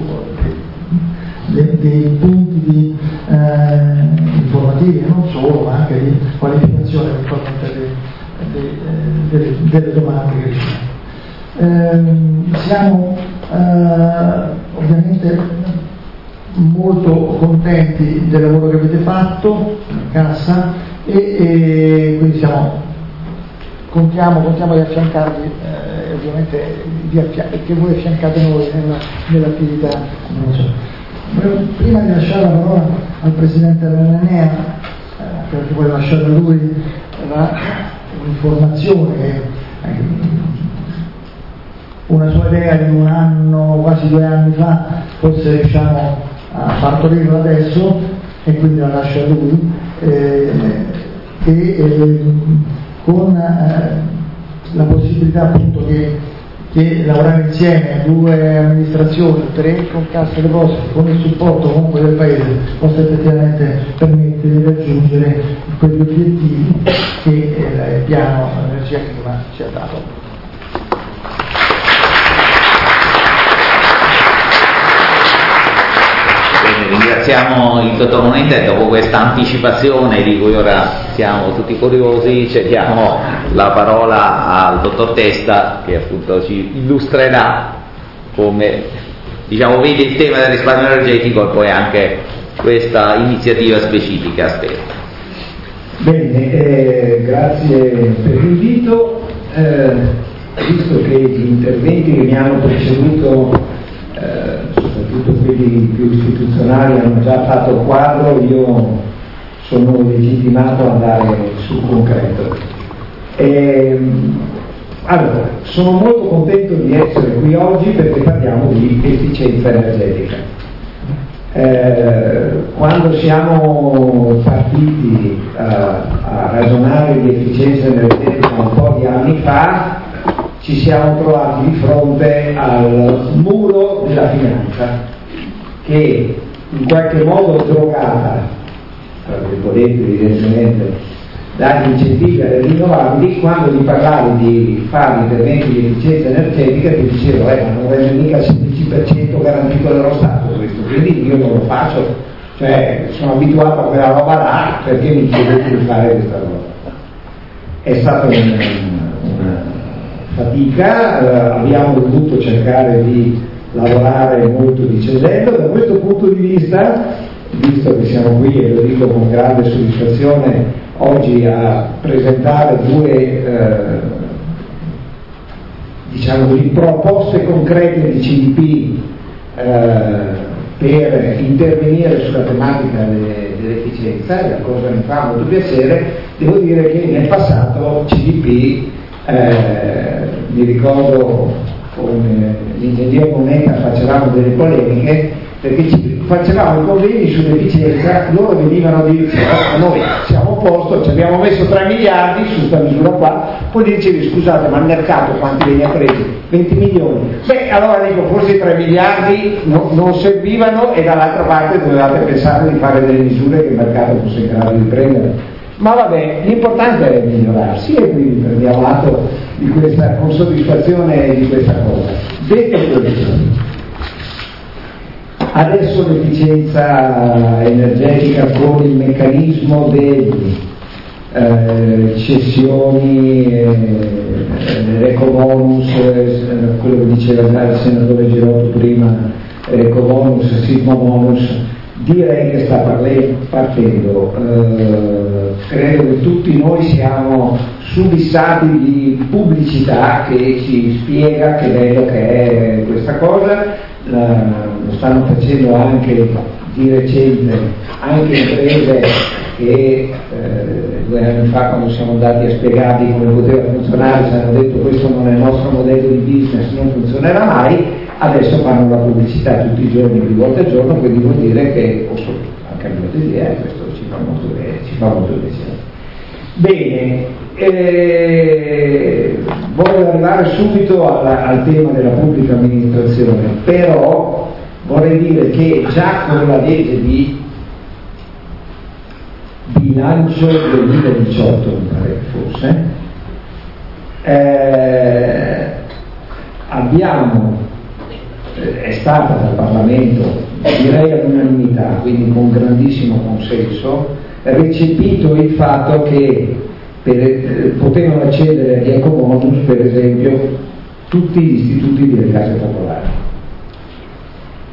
[SPEAKER 5] dei, dei punti di, eh, informativi e non solo, ma anche di qualificazione eventualmente delle, delle, delle domande che riceviamo. Eh, siamo eh, ovviamente molto contenti del lavoro che avete fatto in cassa e, e quindi siamo, contiamo, contiamo di affiancarvi, eh, ovviamente di affia- che voi affiancate noi nella, nell'attività. Prima di lasciare la parola al Presidente dell'Enea, eh, perché poi lasciare a lui la, un'informazione che una sua idea di un anno, quasi due anni fa, forse riusciamo a partorirla adesso e quindi la lascio a lui, eh, e eh, con eh, la possibilità appunto che, che lavorare insieme due amministrazioni, tre con Cassa Depositi, con il supporto comunque del Paese, possa effettivamente permettere di raggiungere quegli obiettivi che eh, il piano energia clima ci ha dato.
[SPEAKER 1] Ringraziamo il dottor Moneta e dopo questa anticipazione di cui ora siamo tutti curiosi cediamo la parola al dottor Testa che appunto ci illustrerà come diciamo vede il tema del risparmio energetico e poi anche questa iniziativa specifica stessa.
[SPEAKER 6] Bene, eh, grazie per l'invito. Eh, visto che gli interventi che mi hanno preceduto eh, soprattutto quelli più istituzionali hanno già fatto il quadro, io sono legittimato ad andare sul concreto. E, allora, sono molto contento di essere qui oggi perché parliamo di efficienza energetica. Eh, quando siamo partiti uh, a ragionare di efficienza energetica un po' di anni fa, ci siamo trovati di fronte al muro della finanza che in qualche modo drogata, tra virgolette evidentemente, dagli incentivi alle rinnovabili, quando gli parlavi di fare interventi di efficienza energetica ti dicevo eh, ma non rende mica il sedici per cento garantito dallo Stato questo, quindi io non lo faccio, cioè sono abituato a quella roba là perché mi chiedete di fare questa roba. È stata una, una fatica, eh, abbiamo dovuto cercare di lavorare molto di cesello. Da questo punto di vista, visto che siamo qui e lo dico con grande soddisfazione oggi a presentare due eh, diciamo così, proposte concrete di C D P eh, per intervenire sulla tematica de, dell'efficienza, la cosa mi fa molto piacere. Devo dire che nel passato C D P eh, mi ricordo con l'ingegner Moneta facevamo delle polemiche perché ci facevamo i convegni sull'efficienza, loro venivano a dirci a noi siamo a posto, ci abbiamo messo tre miliardi su questa misura qua, poi dicevi scusate ma il mercato quanti ve ne ha presi? venti milioni. Beh allora dico forse i tre miliardi no, non servivano e dall'altra parte dovevate pensare di fare delle misure che il mercato fosse in grado di prendere. Ma vabbè, l'importante è migliorarsi e quindi prendiamo atto di questa, con soddisfazione di questa cosa. Detto questo, adesso l'efficienza energetica con il meccanismo delle eh, cessioni, eh, l'ecobonus, eh, quello che diceva già il senatore Girotto prima, ecobonus, sisma bonus, direi che sta parle- partendo. Eh, credo che tutti noi siamo subissati di pubblicità che ci spiega che bello che è questa cosa. La, lo stanno facendo anche di recente anche imprese che eh, due anni fa quando siamo andati a spiegarvi come poteva funzionare ci hanno detto questo non è il nostro modello di business, non funzionerà mai, adesso fanno la pubblicità tutti i giorni, più volte al giorno, quindi vuol dire che posso anche cambiato idea e questo ci fa molto bene, ci fa molto piacere. Bene, eh, voglio arrivare subito alla, al tema della pubblica amministrazione, però vorrei dire che già con la legge di bilancio duemiladiciotto, mi pare che fosse, eh, abbiamo, eh, è stata dal Parlamento, direi all'unanimità, quindi con grandissimo consenso, recepito il fatto che per, eh, potevano accedere agli ecobonus per esempio tutti gli istituti delle case popolari,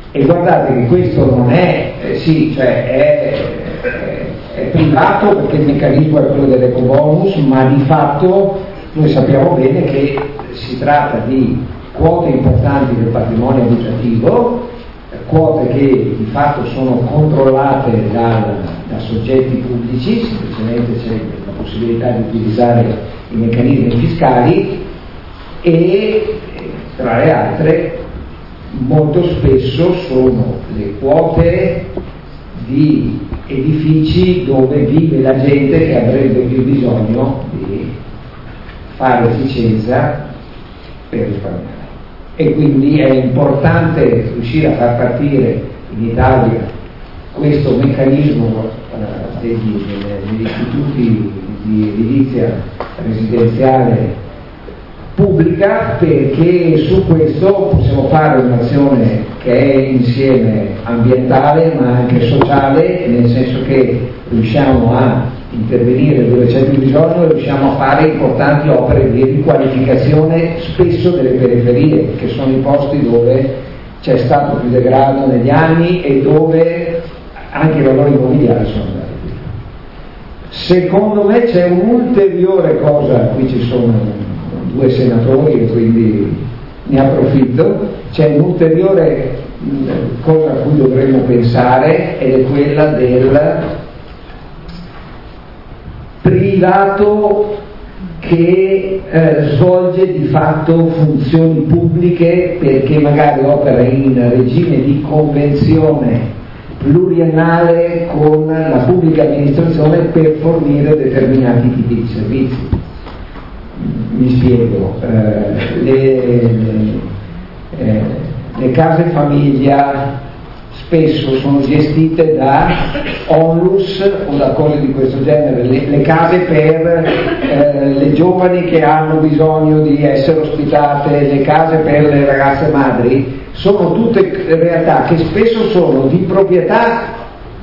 [SPEAKER 6] E guardate che questo non è, eh, sì, cioè è, è, è privato perché il meccanismo è quello dell'ecobonus, ma di fatto noi sappiamo bene che si tratta di quote importanti del patrimonio abitativo, quote che di fatto sono controllate da, da soggetti pubblici, semplicemente c'è la possibilità di utilizzare i meccanismi fiscali e, tra le altre, molto spesso sono le quote di edifici dove vive la gente che avrebbe più bisogno di fare efficienza per risparmiare. E quindi è importante riuscire a far partire in Italia questo meccanismo eh, degli, degli istituti di edilizia residenziale pubblica, perché su questo possiamo fare un'azione che è insieme ambientale ma anche sociale, nel senso che riusciamo a intervenire dove c'è più bisogno e riusciamo a fare importanti opere di riqualificazione spesso delle periferie, che sono i posti dove c'è stato più degrado negli anni e dove anche i valori immobiliari sono andati. Secondo me c'è un'ulteriore cosa, qui ci sono due senatori e quindi ne approfitto, c'è un'ulteriore cosa a cui dovremmo pensare ed è quella del privato che eh, svolge di fatto funzioni pubbliche perché magari opera in regime di convenzione pluriennale con la pubblica amministrazione per fornire determinati tipi di servizi. Mi spiego, eh, le, eh, le case famiglia spesso sono gestite da onlus o da cose di questo genere, le, le case per eh, le giovani che hanno bisogno di essere ospitate, le case per le ragazze madri, sono tutte realtà che spesso sono di proprietà,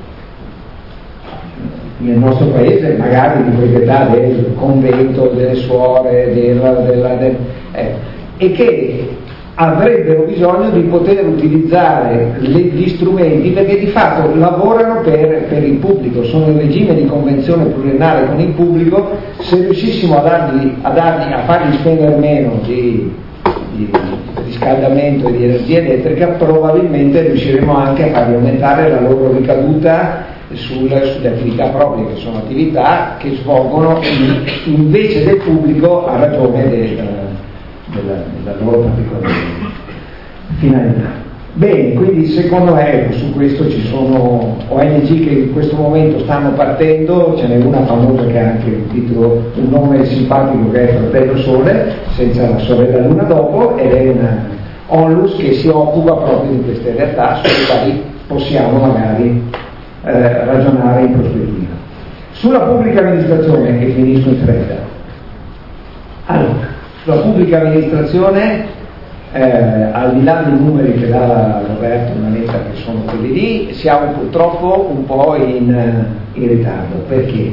[SPEAKER 6] nel nostro paese magari di proprietà del convento, delle suore, della, della, del, eh, e che avrebbero bisogno di poter utilizzare le, gli strumenti perché di fatto lavorano per, per il pubblico, sono in regime di convenzione pluriennale con il pubblico. Se riuscissimo a, dargli, a, dargli, a fargli spendere meno di, di riscaldamento e di energia elettrica, probabilmente riusciremo anche a fargli aumentare la loro ricaduta Sulle, sulle attività proprie, che sono attività che svolgono in, invece del pubblico a ragione del, della, della loro particolare finalità. Bene, quindi secondo me su questo ci sono O N G che in questo momento stanno partendo, ce n'è una famosa che ha anche un titolo, un nome simpatico che è Fratello Sole, senza la sorella luna dopo, ed è una onlus che si occupa proprio di queste realtà sulle quali possiamo magari Eh, ragionare in prospettiva. Sulla pubblica amministrazione, e finisco in fretta, allora, sulla pubblica amministrazione, eh, al di là dei numeri che dà Roberto Manetta, che sono quelli lì, siamo purtroppo un po' in, in ritardo. Perché?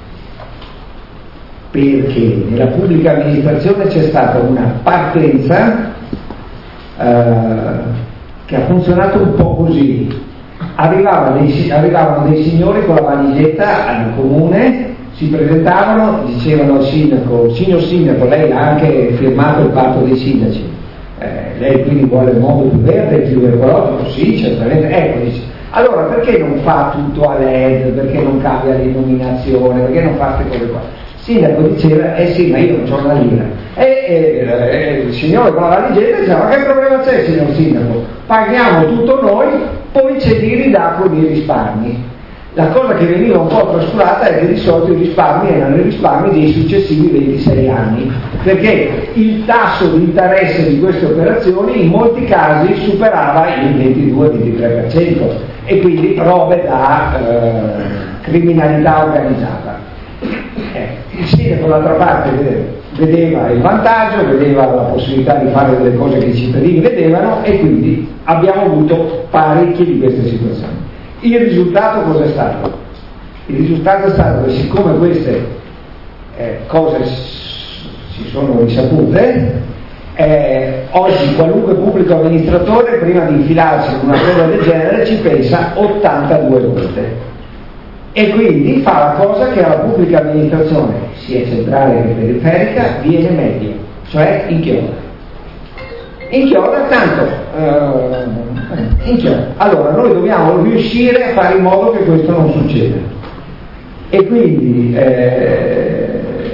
[SPEAKER 6] Perché nella pubblica amministrazione c'è stata una partenza eh, che ha funzionato un po' così. Arrivavano dei, arrivavano dei signori con la valigetta al comune, si presentavano, dicevano al sindaco: signor sindaco, lei ha anche firmato il patto dei sindaci, eh, lei quindi vuole il mondo più verde, più ecologico? Sì, certamente. Ecco, dice, allora perché non fa tutto a L E D, perché non cambia l'illuminazione, perché non fa queste cose qua? Il sindaco diceva: eh sì, ma io non c'ho una lira. E, e, e il signore con la valigetta diceva: ma che problema c'è, signor sindaco? Paghiamo tutto noi, poi ce li ridà con i risparmi. La cosa che veniva un po' trascurata è che di solito i risparmi erano i risparmi dei successivi ventisei anni, perché il tasso di interesse di queste operazioni in molti casi superava il ventidue ventitré per cento, e quindi robe da eh, criminalità organizzata. Eh, il sindaco dall'altra parte vedeva il vantaggio, vedeva la possibilità di fare delle cose che i cittadini vedevano, e quindi abbiamo avuto parecchie di queste situazioni. Il risultato cos'è stato? Il risultato è stato che, siccome queste eh, cose si sono risapute, Eh, oggi qualunque pubblico amministratore prima di infilarsi in una cosa del genere ci pensa ottantadue volte e quindi fa la cosa che alla pubblica amministrazione, sia centrale che periferica, viene meglio, cioè inchioda. Inchioda tanto, eh, inchioda. Allora noi dobbiamo riuscire a fare in modo che questo non succeda e quindi eh,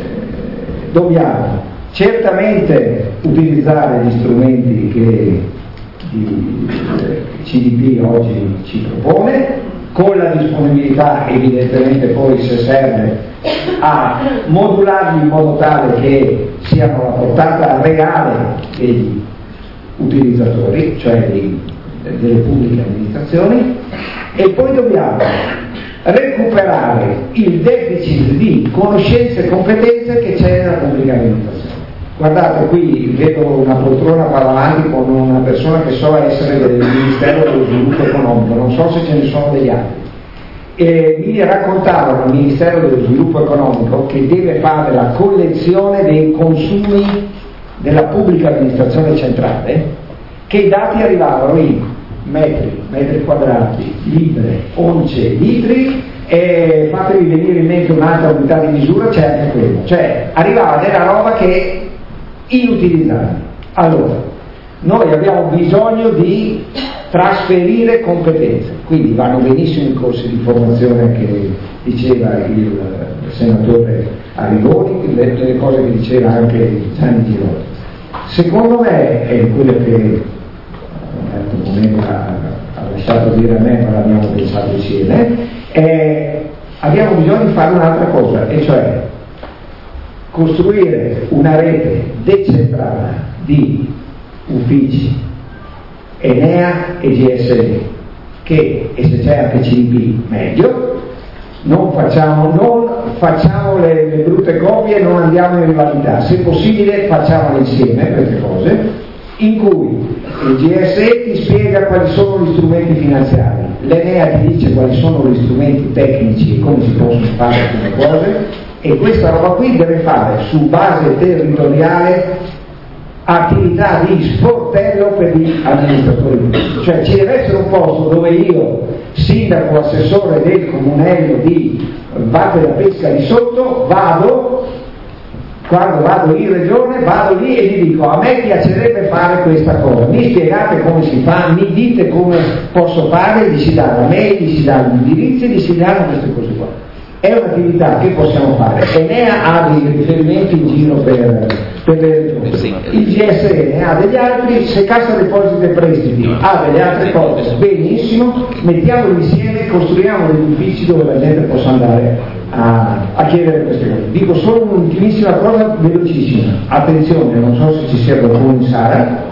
[SPEAKER 6] dobbiamo certamente utilizzare gli strumenti che il C D P oggi ci propone, con la disponibilità evidentemente poi, se serve, a modularli in modo tale che siano alla portata reale degli utilizzatori, cioè dei, delle pubbliche amministrazioni, e poi dobbiamo recuperare il deficit di conoscenze e competenze che c'è nella pubblica amministrazione. Guardate, qui vedo una poltrona qua davanti con una persona che so essere del Ministero dello Sviluppo Economico, non so se ce ne sono degli altri. E mi raccontavano al Ministero dello Sviluppo Economico che deve fare la collezione dei consumi della pubblica amministrazione centrale, che i dati arrivavano in metri, metri quadrati, libre, once, litri, e fatevi venire in mente un'altra unità di misura, c'è anche quello, cioè arrivava della roba che inutilizzabile. Allora, noi abbiamo bisogno di trasferire competenze, quindi vanno benissimo i corsi di formazione che diceva il senatore Arrigoni, le, le cose che diceva anche Gianni Girolamo. Secondo me, è quello che Roberto Moneta ha lasciato dire a me, ma l'abbiamo pensato insieme, è, abbiamo bisogno di fare un'altra cosa, e cioè costruire una rete decentrata di uffici Enea e G S E che, e se c'è anche C D P meglio, non facciamo, non facciamo le, le brutte copie, non andiamo in rivalità, se possibile facciamole insieme queste cose, in cui il G S E ti spiega quali sono gli strumenti finanziari, l'Enea ti dice quali sono gli strumenti tecnici e come si possono fare alcune cose, e questa roba qui deve fare su base territoriale attività di sportello per gli amministratori pubblici, cioè ci deve essere un posto dove io, sindaco, assessore del comunello di Valle della Pesca di Sotto, vado, quando vado in regione, vado lì e gli dico: a me piacerebbe fare questa cosa, mi spiegate come si fa, mi dite come posso fare, gli si dà la mail, gli si danno gli indirizzi, gli si danno queste cose qua. È un'attività che possiamo fare. Enea ha dei riferimenti in giro per, per le regioni, il G S E ne ha degli altri, se Cassa Depositi e Prestiti ha delle altre cose, benissimo, mettiamoli insieme e costruiamo degli uffici dove la gente possa andare a, a chiedere queste cose. Dico solo un'ultimissima cosa velocissima, attenzione, non so se ci sia qualcuno in sala,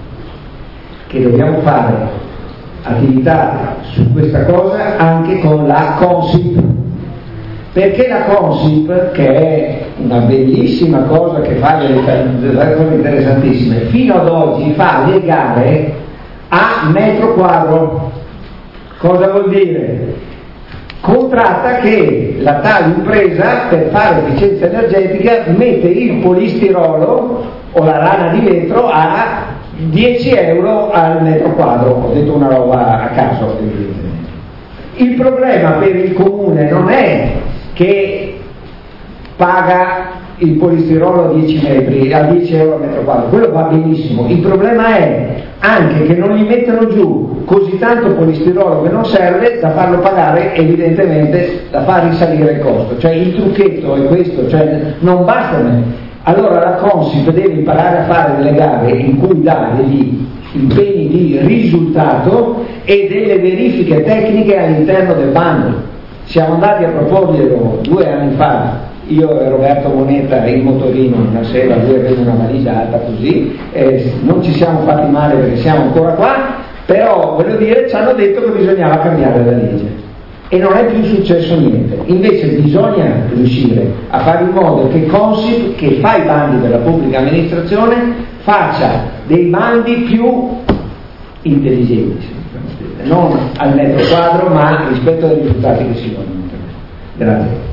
[SPEAKER 6] che dobbiamo fare attività su questa cosa anche con la Consip, perché la Consip, che è una bellissima cosa che fa delle, delle cose interessantissime, fino ad oggi fa le gare a metro quadro. Cosa vuol dire? Contratta che la tale impresa, per fare efficienza energetica, mette il polistirolo o la lana di vetro a dieci euro al metro quadro. Ho detto una roba a caso, evidentemente. Il problema per il comune non è che paga il polistirolo a dieci metri, a dieci euro al metro quadro, quello va benissimo. Il problema è anche che non gli mettono giù così tanto polistirolo che non serve da farlo pagare, evidentemente da far risalire il costo. Cioè il trucchetto è questo, cioè non basta. Allora la Consip deve imparare a fare delle gare in cui dà degli impegni di risultato e delle verifiche tecniche all'interno del bando. Siamo andati a proporglielo due anni fa, io e Roberto Moneta in motorino una sera, lui aveva una valigia alta così, eh, non ci siamo fatti male perché siamo ancora qua, però voglio dire ci hanno detto che bisognava cambiare la legge e non è più successo niente. Invece bisogna riuscire a fare in modo che Consip, che fa i bandi della pubblica amministrazione, faccia dei bandi più intelligenti, non al metro quadro ma rispetto ai risultati che si vogliono ottenere. Grazie.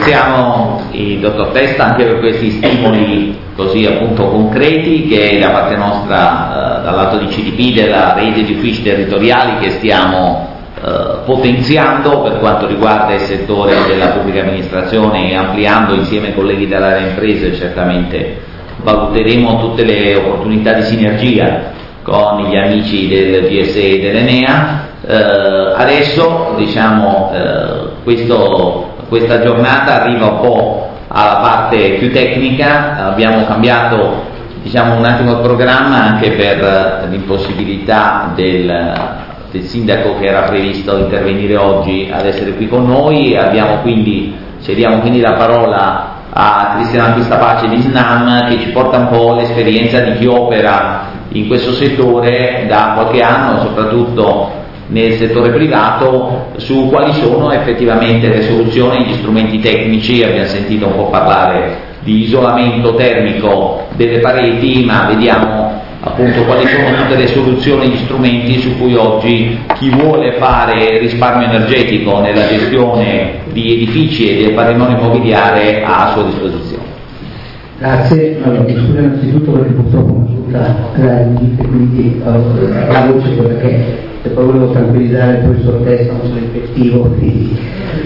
[SPEAKER 1] ringraziamo il dottor Testa anche per questi stimoli così appunto concreti che da parte nostra, eh, dal lato di C D P, della rete di uffici territoriali che stiamo eh, potenziando per quanto riguarda il settore della pubblica amministrazione e ampliando insieme ai colleghi dell'area imprese, certamente valuteremo tutte le opportunità di sinergia con gli amici del P S E e dell'Enea. Eh, adesso diciamo eh, questo, questa giornata arriva un po' alla parte più tecnica, abbiamo cambiato diciamo un attimo il programma anche per l'impossibilità del, del sindaco che era previsto intervenire oggi ad essere qui con noi. Abbiamo quindi, cediamo quindi la parola a Cristiano Pistapace di SNAM che ci porta un po' l'esperienza di chi opera in questo settore da qualche anno, soprattutto nel settore privato, su quali sono effettivamente le soluzioni, gli strumenti tecnici. Abbiamo sentito un po' parlare di isolamento termico delle pareti, ma vediamo appunto quali sono tutte le soluzioni e gli strumenti su cui oggi chi vuole fare risparmio energetico nella gestione di edifici e del patrimonio immobiliare ha a sua disposizione.
[SPEAKER 7] Grazie, allora, mi scuso innanzitutto perché purtroppo non risulta e quindi uh, la voce perché e poi volevo tranquillizzare il professor Testa, non sono infettivo, quindi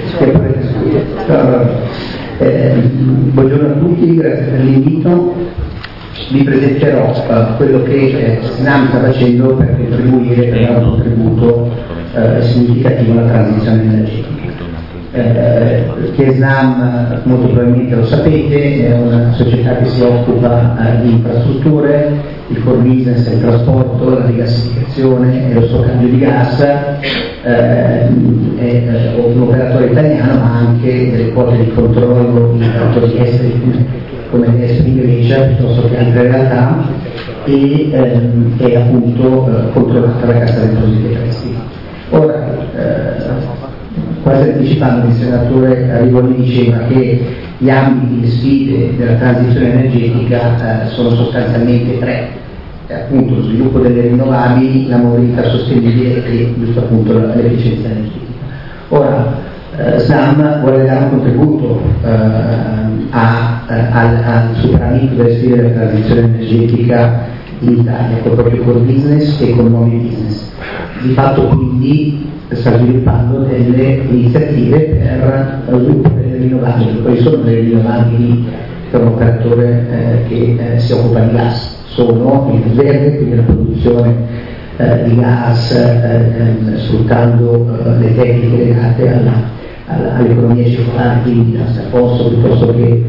[SPEAKER 7] allora, eh, buongiorno a tutti, grazie per l'invito. Vi presenterò uh, quello che eh, SNAM sta facendo per contribuire per dare un contributo eh, significativo alla transizione energetica. Eh, che SNAM, molto probabilmente lo sapete, è una società che si occupa eh, di infrastrutture, il core business è il trasporto, la rigassificazione e lo stoccaggio di gas, eh, è un operatore italiano ma anche delle quote di controllo in operatori esteri come esteri in Grecia piuttosto che altre realtà e ehm, è appunto eh, controllata dalla Cassa dei Depositi e Prestiti. Ora, eh, quasi anticipando il senatore Arrigoni diceva che gli ambiti, le sfide della transizione energetica eh, sono sostanzialmente tre, eh, appunto lo sviluppo delle rinnovabili, la mobilità sostenibile e giusto appunto l'efficienza energetica. Ora, eh, SNAM vuole dare un contributo eh, a, al, al superamento delle sfide della transizione energetica in Italia col proprio core business e con nuovi business. Di fatto quindi sta sviluppando delle iniziative per lo sviluppo delle rinnovabili. Quali sono le rinnovabili per un operatore eh, che eh, si occupa di gas? Sono il verde, quindi la produzione eh, di gas eh, eh, sfruttando eh, le tecniche legate alla, alla, all'economia circolare, quindi gas a fosso piuttosto che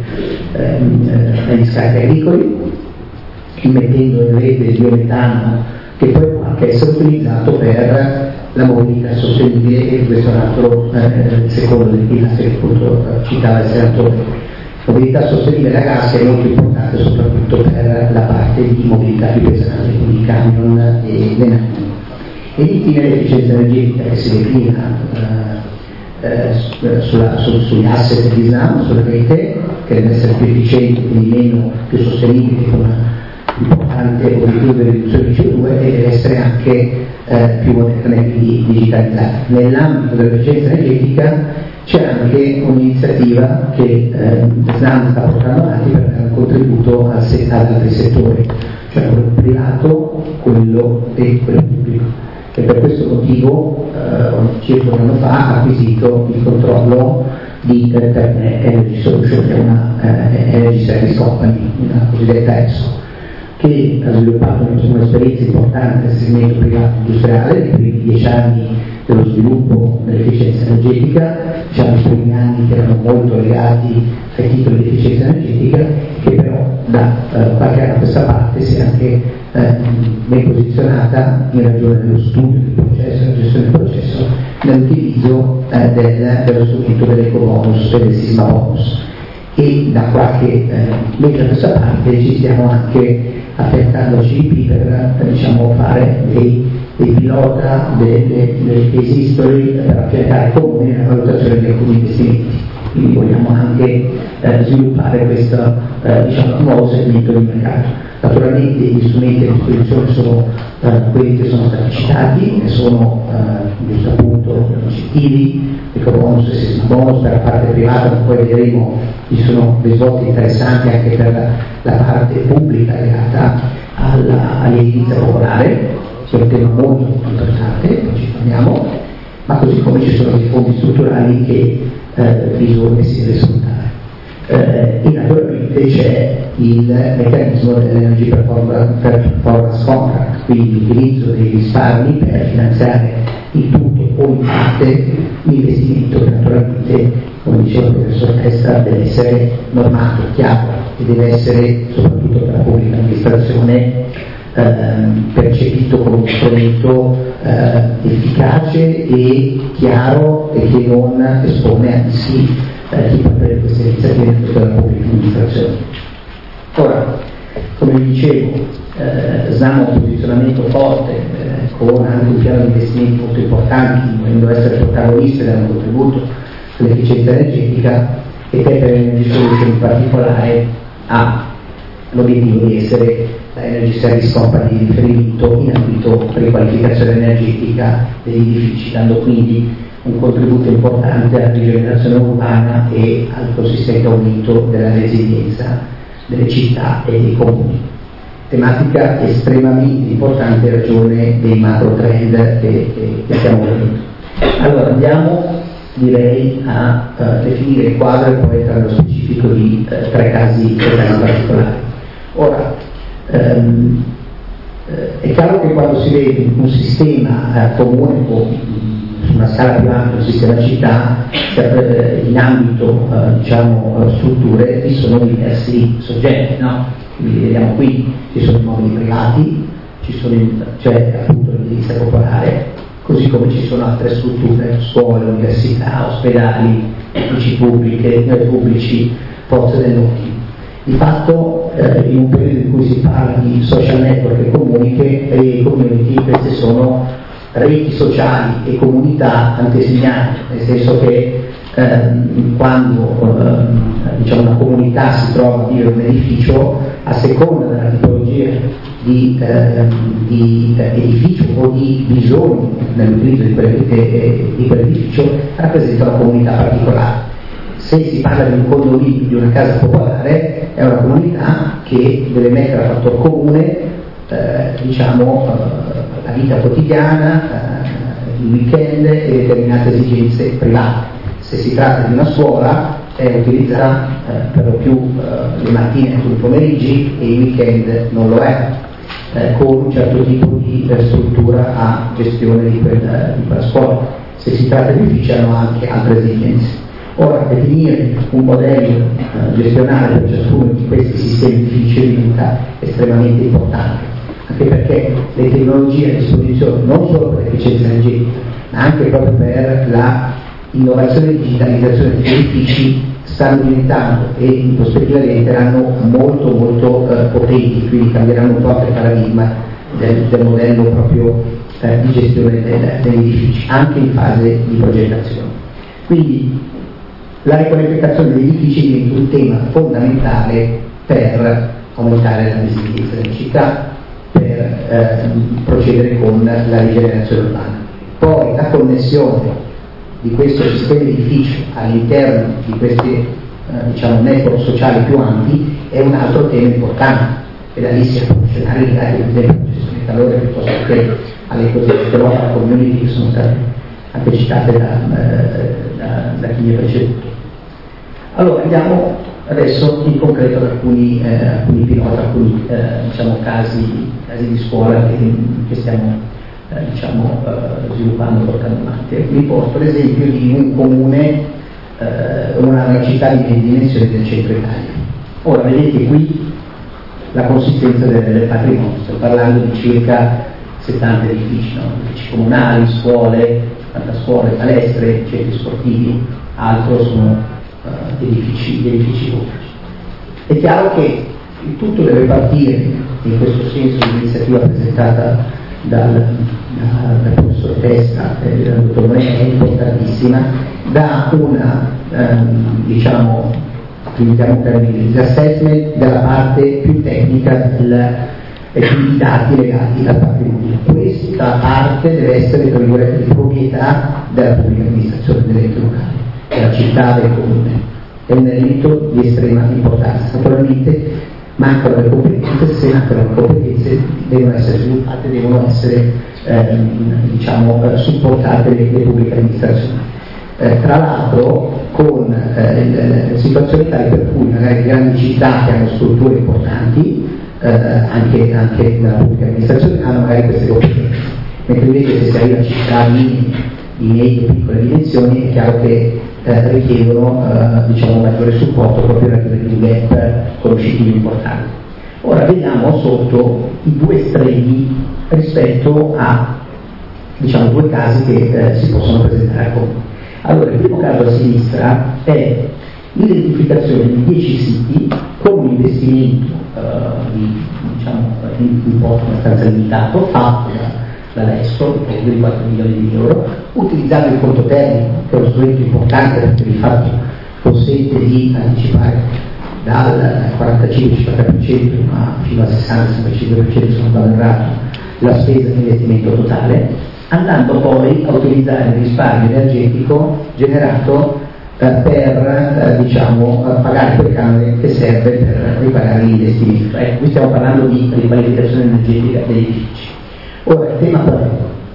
[SPEAKER 7] eh, agli scarti agricoli, immettendo in rete il biometano che poi può anche essere utilizzato per la mobilità sostenibile, e questo è un altro eh, secondo dei pilastri che appunto citava il senatore. Mobilità sostenibile a gas è molto importante soprattutto per la parte di mobilità più pesante, quindi camion e le navi. E infine l'efficienza energetica che si declina eh, eh, sulla, su, sugli asset di SNAM, sulla rete, che deve essere più efficiente, quindi meno, più sostenibile, con una importante obiettivo di riduzione di C O due, e deve essere anche eh, più moderna e quindi digitalizzata. Nell'ambito dell'efficienza energetica c'è anche un'iniziativa che eh, SNAM sta portando avanti per dare un contributo al se- ad altri settori, cioè quello privato, quello e quello pubblico. E per questo motivo eh, circa un anno fa ha acquisito il controllo di Terna Energy Solution, che è una eh, Energy Service Company, una cosiddetta E S O, che ha sviluppato un'esperienza importante nel segmento privato industriale nei primi dieci anni dello sviluppo dell'efficienza energetica, diciamo i primi anni che erano molto legati ai titoli di efficienza energetica, che però da eh, qualche anno a questa parte si è anche eh, ben posizionata in ragione dello studio del processo, della gestione del processo, nell'utilizzo eh, del, dello strumento dell'ecobonus e del sisma bonus. E da qualche eh, mese a questa parte ci stiamo anche affiancando al C D P per eh, diciamo, fare dei, dei pilota, dei, dei, dei case history per affiancare comuni nella valutazione di alcuni investimenti. quindi vogliamo anche eh, sviluppare questo eh, diciamo, nuovo segmento di mercato. Naturalmente gli strumenti a disposizione sono eh, quelli che sono stati citati, che sono eh, giusto appunto incentivi, ecobonus e sismabonus per la parte privata, ma poi vedremo ci sono dei svolti interessanti anche per la, la parte pubblica legata alla, all'edilizia popolare, che è un tema molto molto interessante, poi ci torniamo, ma così come ci sono dei fondi strutturali che eh, bisogna sia sfruttare. Eh, e naturalmente c'è il meccanismo dell'Energy Performance Contract, quindi l'utilizzo dei risparmi per finanziare in tutto o in parte l'investimento che naturalmente, come diceva il professor Testa, deve essere normato, chiaro e deve essere soprattutto per la pubblica amministrazione ehm, percepito come uno strumento eh, efficace e chiaro e che non espone anzi eh, chi prende queste iniziative per la pubblica amministrazione. Ora, come vi dicevo, eh, Snam ha un posizionamento forte eh, con anche un piano di investimenti molto importanti, volendo essere protagoniste dare un contributo sull'efficienza energetica, e Pepper Energy Solutions in particolare ha l'obiettivo di essere la Energy Service Company di riferimento in ambito riqualificazione energetica degli edifici, dando quindi un contributo importante alla rigenerazione urbana e al consistente aumento della resilienza delle città e dei comuni. Tematica estremamente importante in ragione dei macro trend che, che, che stiamo vedendo. Allora andiamo direi a uh, definire il quadro e poi entrare nello specifico di uh, tre casi, tre casi particolari. Ora, um, uh, è chiaro che quando si vede un sistema uh, comune o su una scala più ampia, un sistema città, uh, in ambito uh, diciamo strutture vi sono diversi soggetti, no? Quindi vediamo qui ci sono immobili privati, ci sono, c'è appunto l'edilizia popolare, così come ci sono altre strutture, scuole, università, ospedali, uffici pubbliche, pubblici, forze dell'ordine. Di fatto eh, in un periodo in cui si parla di social network e comuniche, e community, queste sono reti sociali e comunità antesignate, nel senso che ehm, quando ehm, diciamo, una comunità si trova a vivere un edificio, a seconda della tipologia di, ehm, di eh, edificio o di bisogno nell'utilizzo di, quel, eh, di quell'edificio, rappresenta una comunità particolare. Se si parla di un condominio, di una casa popolare, è una comunità che deve mettere a fattor comune eh, diciamo, eh, la vita quotidiana, eh, il weekend e determinate esigenze private. Se si tratta di una scuola, è utilizzata eh, per lo più eh, le mattine e i pomeriggi, e i weekend non lo è, eh, con un certo tipo di eh, struttura a gestione di quella, di quella scuola. Se si tratta di uffici hanno anche altre esigenze. Ora, definire un modello eh, gestionale per ciascuno di questi sistemi difficili diventa estremamente importante, anche perché le tecnologie a disposizione non solo per l'efficienza energetica, ma anche proprio per la innovazione e digitalizzazione degli edifici stanno diventando, e in prospettiva diventeranno molto molto eh, potenti, quindi cambieranno un po' il paradigma del, del modello proprio eh, di gestione del, degli edifici, anche in fase di progettazione. Quindi la riqualificazione degli edifici diventa un tema fondamentale per aumentare la resilienza delle città, per eh, procedere con la rigenerazione urbana. Poi la connessione di questo sistema edificio all'interno di questi eh, diciamo, network sociali più ampi è un altro tema importante, e da lì si può scenare legati ad esempio alla gestione del calore piuttosto che alle cosiddette local community che sono state anche citate da, da, da chi mi ha preceduto. Allora andiamo adesso in concreto ad alcuni, eh, alcuni piloti, alcuni eh, diciamo, casi, casi di scuola che, che stiamo eh, diciamo, eh, sviluppando e portando avanti. Vi porto l'esempio di un comune, eh, una, una città di dimensioni del centro Italia. Ora vedete qui la consistenza del, del patrimonio, sto parlando di circa settanta edifici, no? Edifici comunali, scuole, scuole, palestre, centri sportivi, altro sono uh, edifici, edifici pubblici. È chiaro che il tutto deve partire in questo senso l'iniziativa presentata dal, dal professor Testa e dal dottor Monè è importantissima, dà una ehm, diciamo utilizziamo termini di assessment della parte più tecnica del, e quindi i dati legati al patrimonio. Questa parte deve essere tra virgolette di proprietà della pubblica amministrazione, dell'ente locale, della città, del comune. È un elemento di estrema importanza. Naturalmente mancano le competenze, se mancano le competenze devono essere sviluppate, devono essere ehm, diciamo, supportate le, le pubbliche amministrazioni. Eh, tra l'altro con eh, situazioni tali per cui magari grandi città che hanno strutture importanti, eh, anche, anche nella pubblica amministrazione, hanno magari queste competenze, mentre invece se si arriva a città di, di medie e piccole dimensioni è chiaro che eh, richiedono eh, diciamo, maggiore supporto proprio per di un gap conoscitivo importante. Ora vediamo sotto i due estremi rispetto a diciamo, due casi che eh, si possono presentare a comune. Allora, il primo caso a sinistra è l'identificazione di dieci siti con un investimento eh, di diciamo, in importo abbastanza limitato, fatto da, dall'Expo, di di quattro milioni di euro, utilizzando il conto tecnico, che è uno strumento importante perché di fatto consente di anticipare dal quarantacinque cinquanta per cento ma fino al sessanta sessantacinque per cento sono valutato la spesa di investimento totale, andando poi a utilizzare il risparmio energetico generato eh, per eh, diciamo, pagare quel canone che serve per ripagare l'investimento. Ecco, qui stiamo parlando di riqualificazione energetica degli edifici. Ora, il tema qual è?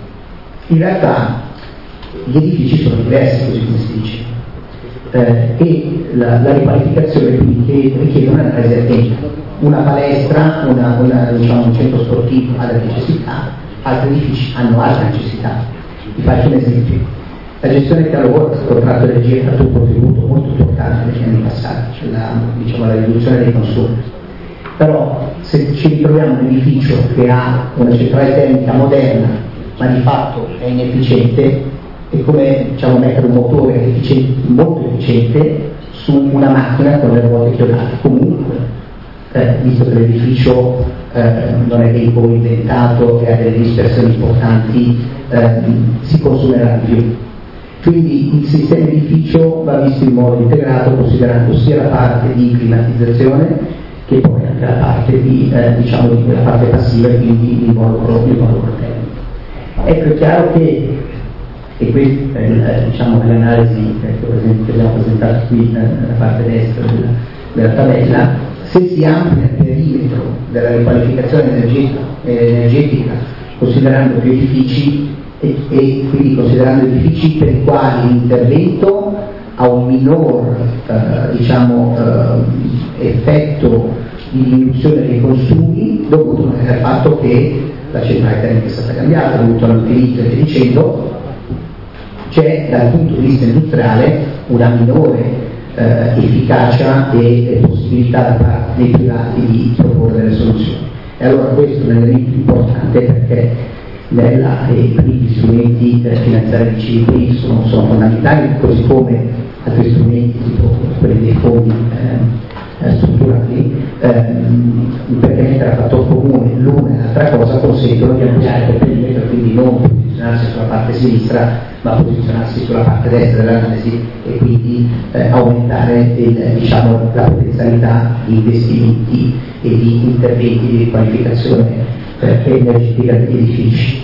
[SPEAKER 7] In realtà gli edifici sono diversi, così come si dice, eh, e la, la riqualificazione quindi richiede un'analisi attenta. Una palestra, una, una, diciamo, un centro sportivo ha delle necessità, altri edifici hanno altre necessità. Vi faccio un esempio. La gestione del lavoro, il contratto energia ha dato un contributo molto importante negli anni passati, cioè la, diciamo, la riduzione dei consumi. Però se ci ritroviamo un edificio che ha una centrale termica moderna, ma di fatto è inefficiente, è come diciamo, mettere un motore efficiente, molto efficiente su una macchina con le ruote chiodate. Comunque, eh, visto che l'edificio eh, non è ben inventato e ha delle dispersioni importanti, eh, si consumerà di più. Quindi il sistema edificio va visto in modo integrato, considerando sia la parte di climatizzazione che poi anche la parte di, eh, diciamo, di quella parte passiva e quindi il valore, il valore tecnico. Ecco, è chiaro che, e questa è eh, diciamo, l'analisi che abbiamo presentato qui eh, nella parte destra della, della tabella. Se si amplia il perimetro della riqualificazione energetica, energetica considerando più edifici e, e quindi considerando edifici per i quali l'intervento ha un minor eh, diciamo, eh, effetto di diminuzione dei consumi dovuto al fatto che la centrale termica è stata cambiata, dovuto all'utilizzo e via dicendo, c'è dal punto di vista industriale una minore Eh, efficacia e, e possibilità da parte dei privati di proporre delle soluzioni. E allora questo è un elemento importante perché nella, e gli strumenti eh, finanziari di C I P I sono, sono fondamentali, così come altri strumenti tipo quelli dei fondi eh, eh, strutturali, ehm, perché mettere a fattor comune l'una e l'altra cosa consentono di ampliare il perimetro, quindi non posizionarsi sulla parte sinistra ma posizionarsi sulla parte destra dell'analisi e quindi eh, aumentare il, diciamo, la potenzialità di investimenti e di interventi di riqualificazione eh, energetica degli edifici.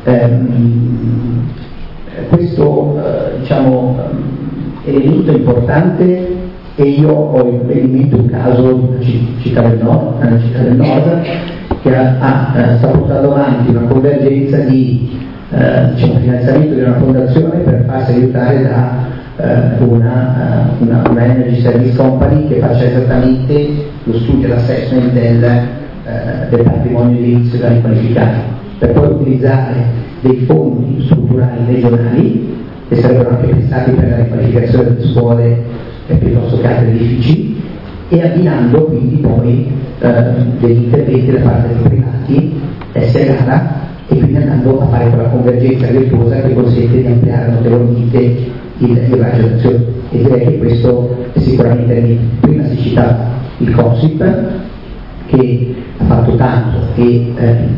[SPEAKER 7] Ehm, questo eh, diciamo, elemento importante, e io ho in mente un caso di città del nord, una città del nord che ha, ha, sta portando avanti una convergenza di Eh, diciamo, finanziamento di una fondazione per farsi aiutare da eh, una, uh, una, una energy service company che faccia esattamente lo studio e l'assessment del, eh, del patrimonio edilizio da riqualificare, per poi utilizzare dei fondi strutturali regionali che sarebbero anche pensati per la riqualificazione delle scuole eh, piuttosto che altri edifici, e abbinando quindi poi eh, degli interventi da parte dei privati S A gara, e quindi andando a fare quella convergenza virtuosa che consente di ampliare notevolmente il, il raggio d'azione. E direi che questo è sicuramente il prima si citava il COSIP che ha fatto tanto e eh,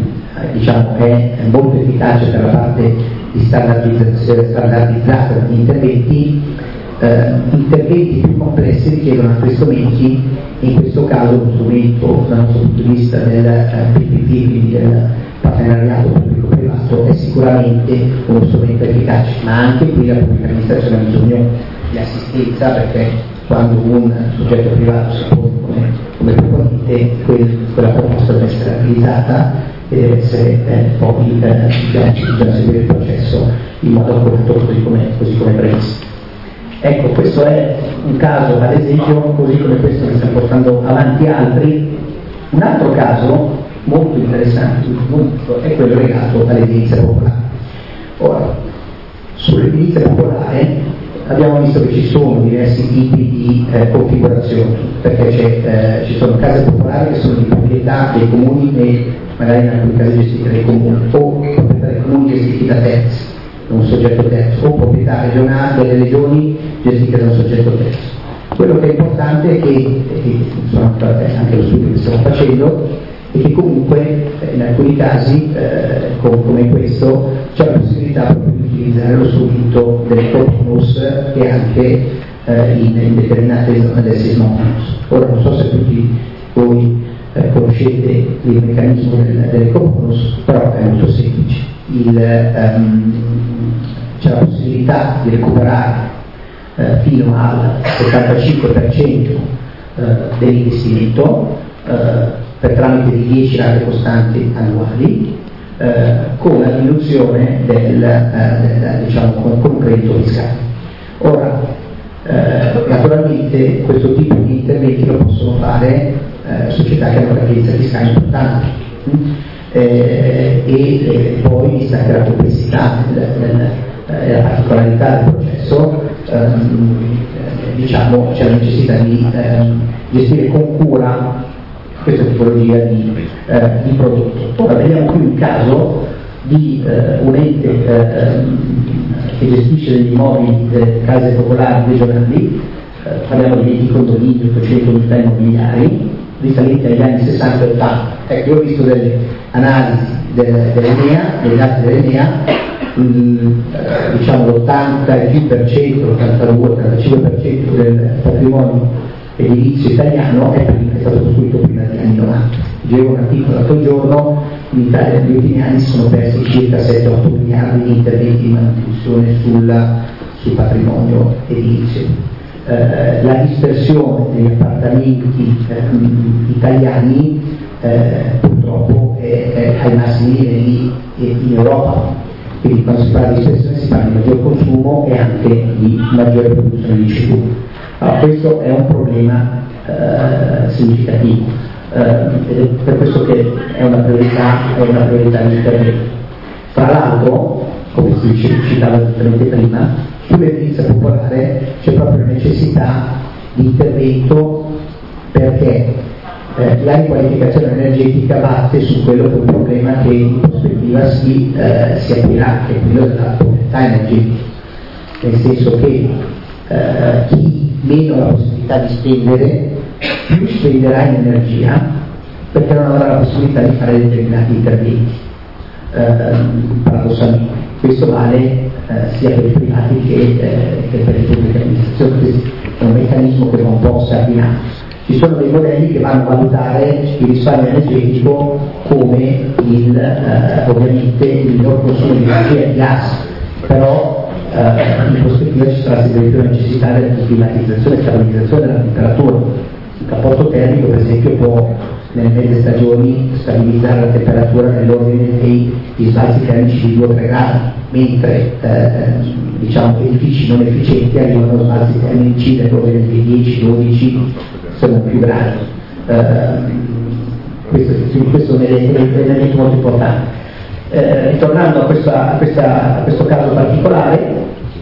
[SPEAKER 7] diciamo, è molto efficace per la parte di standardizzazione standardizzata degli interventi. Eh, interventi più complessi richiedono altri strumenti, in questo caso lo strumento dal nostro punto di vista del eh, P P P, quindi del partenariato pubblico-privato, è sicuramente uno strumento efficace, ma anche qui la pubblica amministrazione ha bisogno di assistenza, perché quando un soggetto privato si pone come, come proponente, quel, quella proposta deve essere analizzata e deve essere eh, poi eh, bisogna seguire il processo in modo corretto, così come, così come previsto. Ecco, questo è un caso, ad esempio, così come questo ne sta portando avanti altri. Un altro caso molto interessante è quello legato all'edilizia popolare. Ora, sull'edilizia popolare abbiamo visto che ci sono diversi tipi di eh, configurazioni, perché c'è, eh, ci sono case popolari che sono di proprietà dei comuni e magari in alcuni casi gestite dai comuni, o proprietà dei comuni gestiti da terzi, da un soggetto terzo, o proprietà regionale delle regioni gestite da un soggetto terzo. Quello che è importante è che, e che insomma, anche lo studio che stiamo facendo, è che comunque in alcuni casi, eh, come questo, c'è la possibilità proprio di utilizzare lo strumento dell'ecobonus e anche eh, in, in determinate zone del sismobonus. Ora non so se tutti voi eh, conoscete il meccanismo del, dell'ecobonus, però è molto semplice. Il, um, c'è la possibilità di recuperare eh, fino al settantacinque per cento eh, dell'investimento eh, per tramite di dieci rate costanti annuali, eh, con la riduzione del, eh, del, diciamo, con, con un credito fiscale. Ora, eh, naturalmente questo tipo di interventi lo possono fare eh, società che hanno una capienza fiscale importante. Eh, e eh, poi, vista anche la complessità e la particolarità del processo, ehm, eh, diciamo c'è la necessità di ehm, gestire con cura questa tipologia di, eh, di prodotto. Ora vediamo qui un caso di eh, un ente eh, che gestisce degli immobili, delle case popolari regionali, eh, parliamo di venti condomini, ottocento unità immobiliari, risalenti agli anni sessanta e ottanta. Ecco, io ho visto delle analisi del, dell'Enea, dei dati dell'Enea, il, eh, diciamo l'ottanta e più per cento, l'ottantadue ottantacinque per cento del patrimonio edilizio italiano è, è stato costruito prima degli anni novanta. Leggevo un articolo l'altro giorno, in Italia negli ultimi anni si sono persi circa sette otto miliardi di interventi di manutenzione sulla, sul patrimonio edilizio. Eh, la dispersione degli appartamenti eh, italiani eh, purtroppo è, è ai massimi livelli in Europa, quindi quando si parla di dispersione si parla di maggior consumo e anche di maggiore produzione di C O due. Allora, questo è un problema eh, significativo eh, ed è per questo che è una priorità, è una priorità di intervento. Tra l'altro, come si citava giustamente prima, sull'edilizia popolare c'è proprio necessità di intervento perché eh, la riqualificazione energetica batte su quello che è un problema che in prospettiva si, eh, si aprirà, che è quello della povertà energetica, nel senso che eh, chi meno la possibilità di spendere più spenderà in energia perché non avrà la possibilità di fare determinati interventi, eh, paradossalmente. Questo vale eh, sia per i privati che, eh, che per le pubbliche amministrazioni, è un meccanismo che non può essere abbinato. Ci sono dei modelli che vanno a valutare il risparmio energetico come il, eh, ovviamente il minor consumo di energia e di gas, però eh, in prospettiva ci sarà sempre la necessità della climatizzazione e stabilizzazione della temperatura. Il capotto termico per esempio può nelle mezze stagioni stabilizzare la temperatura nell'ordine dei sbalzi termici di due o tre gradi, mentre eh, diciamo edifici non efficienti arrivano a sbalzi termici nell'ordine dei dieci dodici se non più gradi. Eh, questo, questo è un elemento molto importante. Eh, ritornando a, questa, a, questa, a questo caso particolare,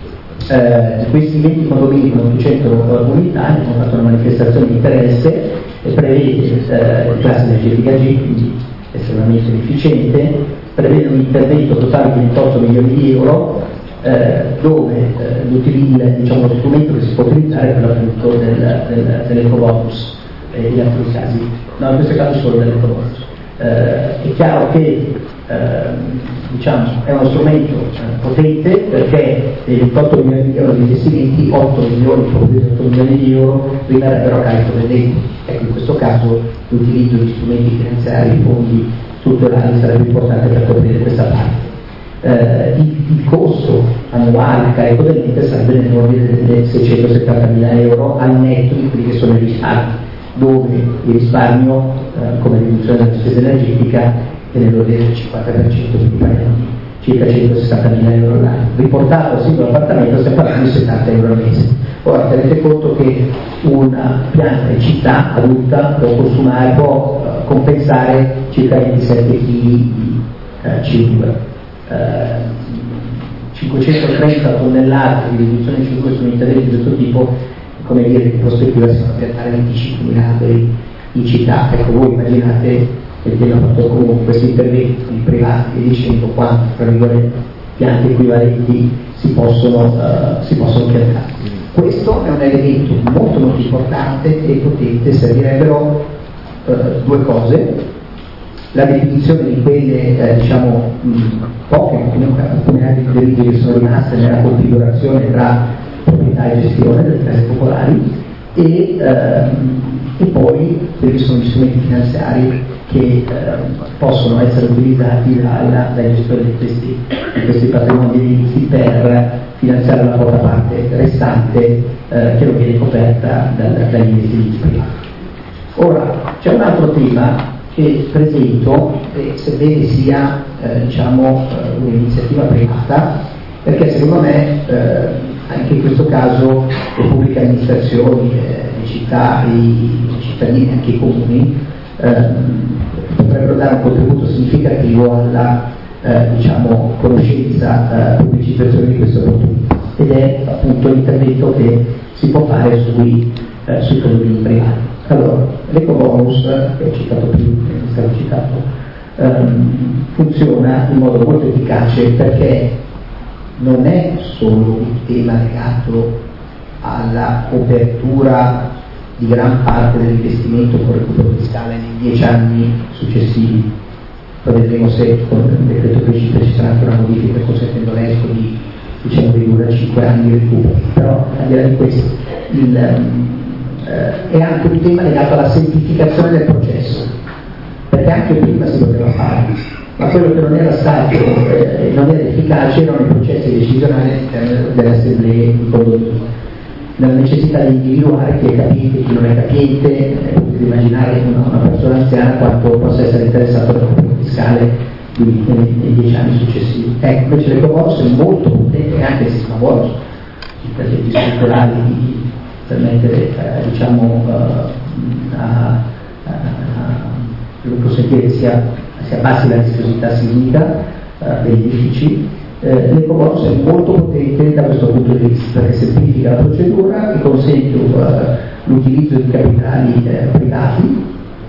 [SPEAKER 7] eh, questi venti condomini con ottocento unità hanno fatto una manifestazione di interesse e prevede eh, classe energetica G, quindi estremamente efficiente, prevede un intervento totale di ventotto milioni di euro, eh, dove eh, l'utilizzo, diciamo, lo strumento che si può utilizzare è quello appunto del, del, dell'ecobonus eh, in alcuni casi, no, in questo caso solo dell'ecobonus. Eh, è chiaro che eh, diciamo, è uno strumento eh, potente, perché dei ventotto milioni di euro di investimenti, otto milioni, otto milioni di euro rimarrebbero a carico del debito. Ecco, in questo caso l'utilizzo di strumenti finanziari, fondi strutturali sarebbe importante per coprire questa parte. Eh, il, il costo annuale a carico dell'ente sarebbe nell'ordine delle seicentosettantamila euro al netto di quelli che sono i risparmi, dove il risparmio eh, come riduzione della spesa energetica è nell'ordine del cinquanta per cento, quindi parliamo circa centosessantamila euro all'anno. Riportato al singolo appartamento stiamo parlando di settanta euro al mese. Ora tenete conto che una pianta in città adulta può consumare, può uh, compensare circa ventisette chili di uh, C O due. Uh, cinquecentotrenta tonnellate di riduzione di C O due su un intervento di questo tipo, come dire, in prospettiva si vanno a piantare venticinquemila alberi in città. Ecco, voi immaginate, perché hanno fatto comunque questi interventi in privati e dicendo quante, tra virgolette, piante equivalenti si possono, uh, si possono piantare. Questo è un elemento molto molto importante e potente. Servirebbero uh, due cose: la definizione di quelle eh, diciamo mh, poche, comunque alcune altre diritti che sono rimaste nella configurazione tra proprietà e gestione delle case popolari, e, ehm, e poi quelli sono gli strumenti finanziari che eh, possono essere utilizzati dalla, dai gestori di questi, di questi patrimoni edilizi per finanziare la quota parte restante eh, che non viene coperta da, dagli investimenti privati. Ora, c'è un altro tema che presento, eh, sebbene sia eh, diciamo, eh, un'iniziativa privata, perché secondo me eh, anche in questo caso le pubbliche amministrazioni, eh, le città, i, i cittadini, anche i comuni, eh, potrebbero dare un contributo significativo alla eh, diciamo, conoscenza, eh, pubblicizzazione di queste opportunità, ed è appunto l'intervento che si può fare sui, eh, sui condomini privati. Allora, l'ecobonus, che ho citato prima, che è stato citato, ehm, funziona in modo molto efficace, perché non è solo un tema legato alla copertura di gran parte dell'investimento con recupero fiscale nei dieci anni successivi. Poi vedremo se con il decreto crescita ci sarà anche una modifica consentendo l'esco di diciamo, ridurre a cinque anni di recupero. Però al di là di questo il, eh, è anche un tema legato alla semplificazione del processo, perché anche prima si poteva fare, ma quello che non era stato e eh, non era efficace erano i processi decisionali all'interno delle assemblee di condominio. La necessità di individuare chi è capiente, chi non è capiente, eh, potete immaginare una, una persona anziana quanto possa essere interessato al recupero fiscale nei, nei, nei dieci anni successivi. Ecco, invece l'ecobonus è molto potente, e anche il sistema bonus, i interventi strutturali di, per mettere eh, diciamo uh, a, a, a, consentire che sia, si abbassi la rischiosità sismica uh, degli edifici. Eh, l'ecobonus è molto potente da questo punto di vista, perché semplifica la procedura e consente uh, l'utilizzo di capitali eh, privati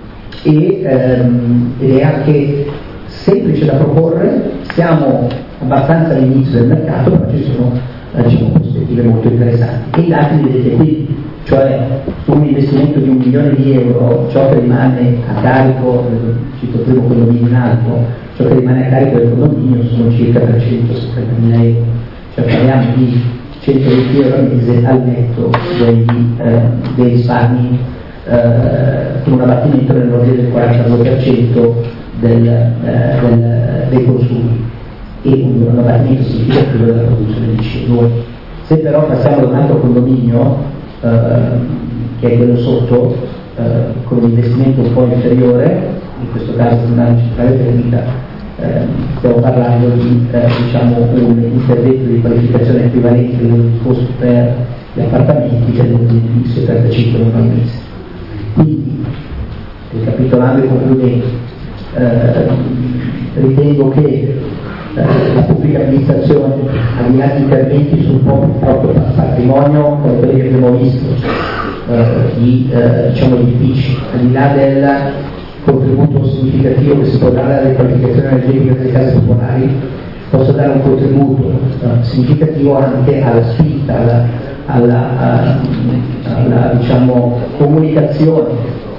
[SPEAKER 7] e, ehm, ed è anche semplice da proporre. Siamo abbastanza all'inizio del mercato, ma ci sono eh, diciamo, prospettive molto interessanti, e i dati li vedete qui, cioè un investimento di un milione di euro, ciò che rimane a carico, cito il primo condominio in alto, ciò che rimane a carico del condominio sono circa trecentosettantamila euro, cioè parliamo di centoventi euro al mese al netto dei, eh, dei risparmi, eh, con un abbattimento nell'ordine del quarantadue per cento del, eh, del, dei consumi e un, un abbattimento significativo della produzione di C O due. Se però passiamo da un altro condominio, eh, che è quello sotto, eh, con un investimento un po' inferiore, in questo caso una centrale termica, eh, stiamo parlando di eh, diciamo un intervento di qualificazione equivalente del costo per gli appartamenti che è di settantacinque euro al mese. Quindi, ricapitolando e concludendo, eh, ritengo che eh, la pubblica amministrazione, al di là di interventi sul proprio patrimonio, come quelli che abbiamo visto, eh, di eh, diciamo, edifici, al di là del contributo significativo che si può dare alla riqualificazione energetica delle case popolari, posso dare un contributo uh, significativo anche alla spinta, alla, alla, alla, alla diciamo, comunicazione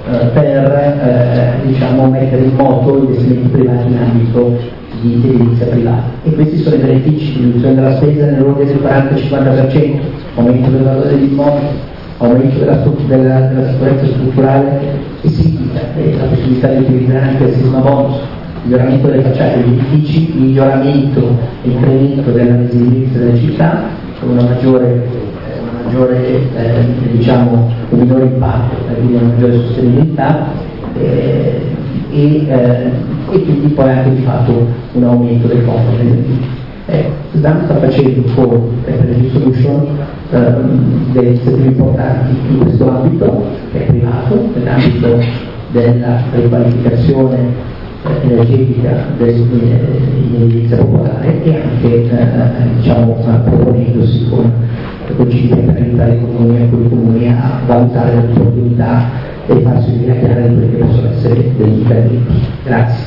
[SPEAKER 7] eh, per eh, diciamo, mettere in moto investimenti privati in ambito di edilizia privata. E questi sono i benefici: riduzione della spesa nell'ordine del quaranta cinquanta per cento, aumento del valore degli immobili, aumento della, della, della sicurezza strutturale e sismica, e la possibilità di utilizzare anche il sisma bonus, miglioramento delle facciate degli edifici, miglioramento e incremento della resilienza delle città, con una maggiore, eh, una maggiore eh, diciamo, un minore impatto, quindi una maggiore sostenibilità, eh, e, eh, e quindi poi anche di fatto un aumento del comfort degli edifici. Eh, Snam sta facendo con Energy Solution eh, delle iniziative importanti in questo ambito, che è privato, nell'ambito della riqualificazione eh, energetica in edilizia popolare, e anche eh, diciamo, proponendosi con con G D P per aiutare l'economia e con i comuni a valutare le opportunità e farsi un'idea chiara di quelli che possono essere degli interventi. Grazie.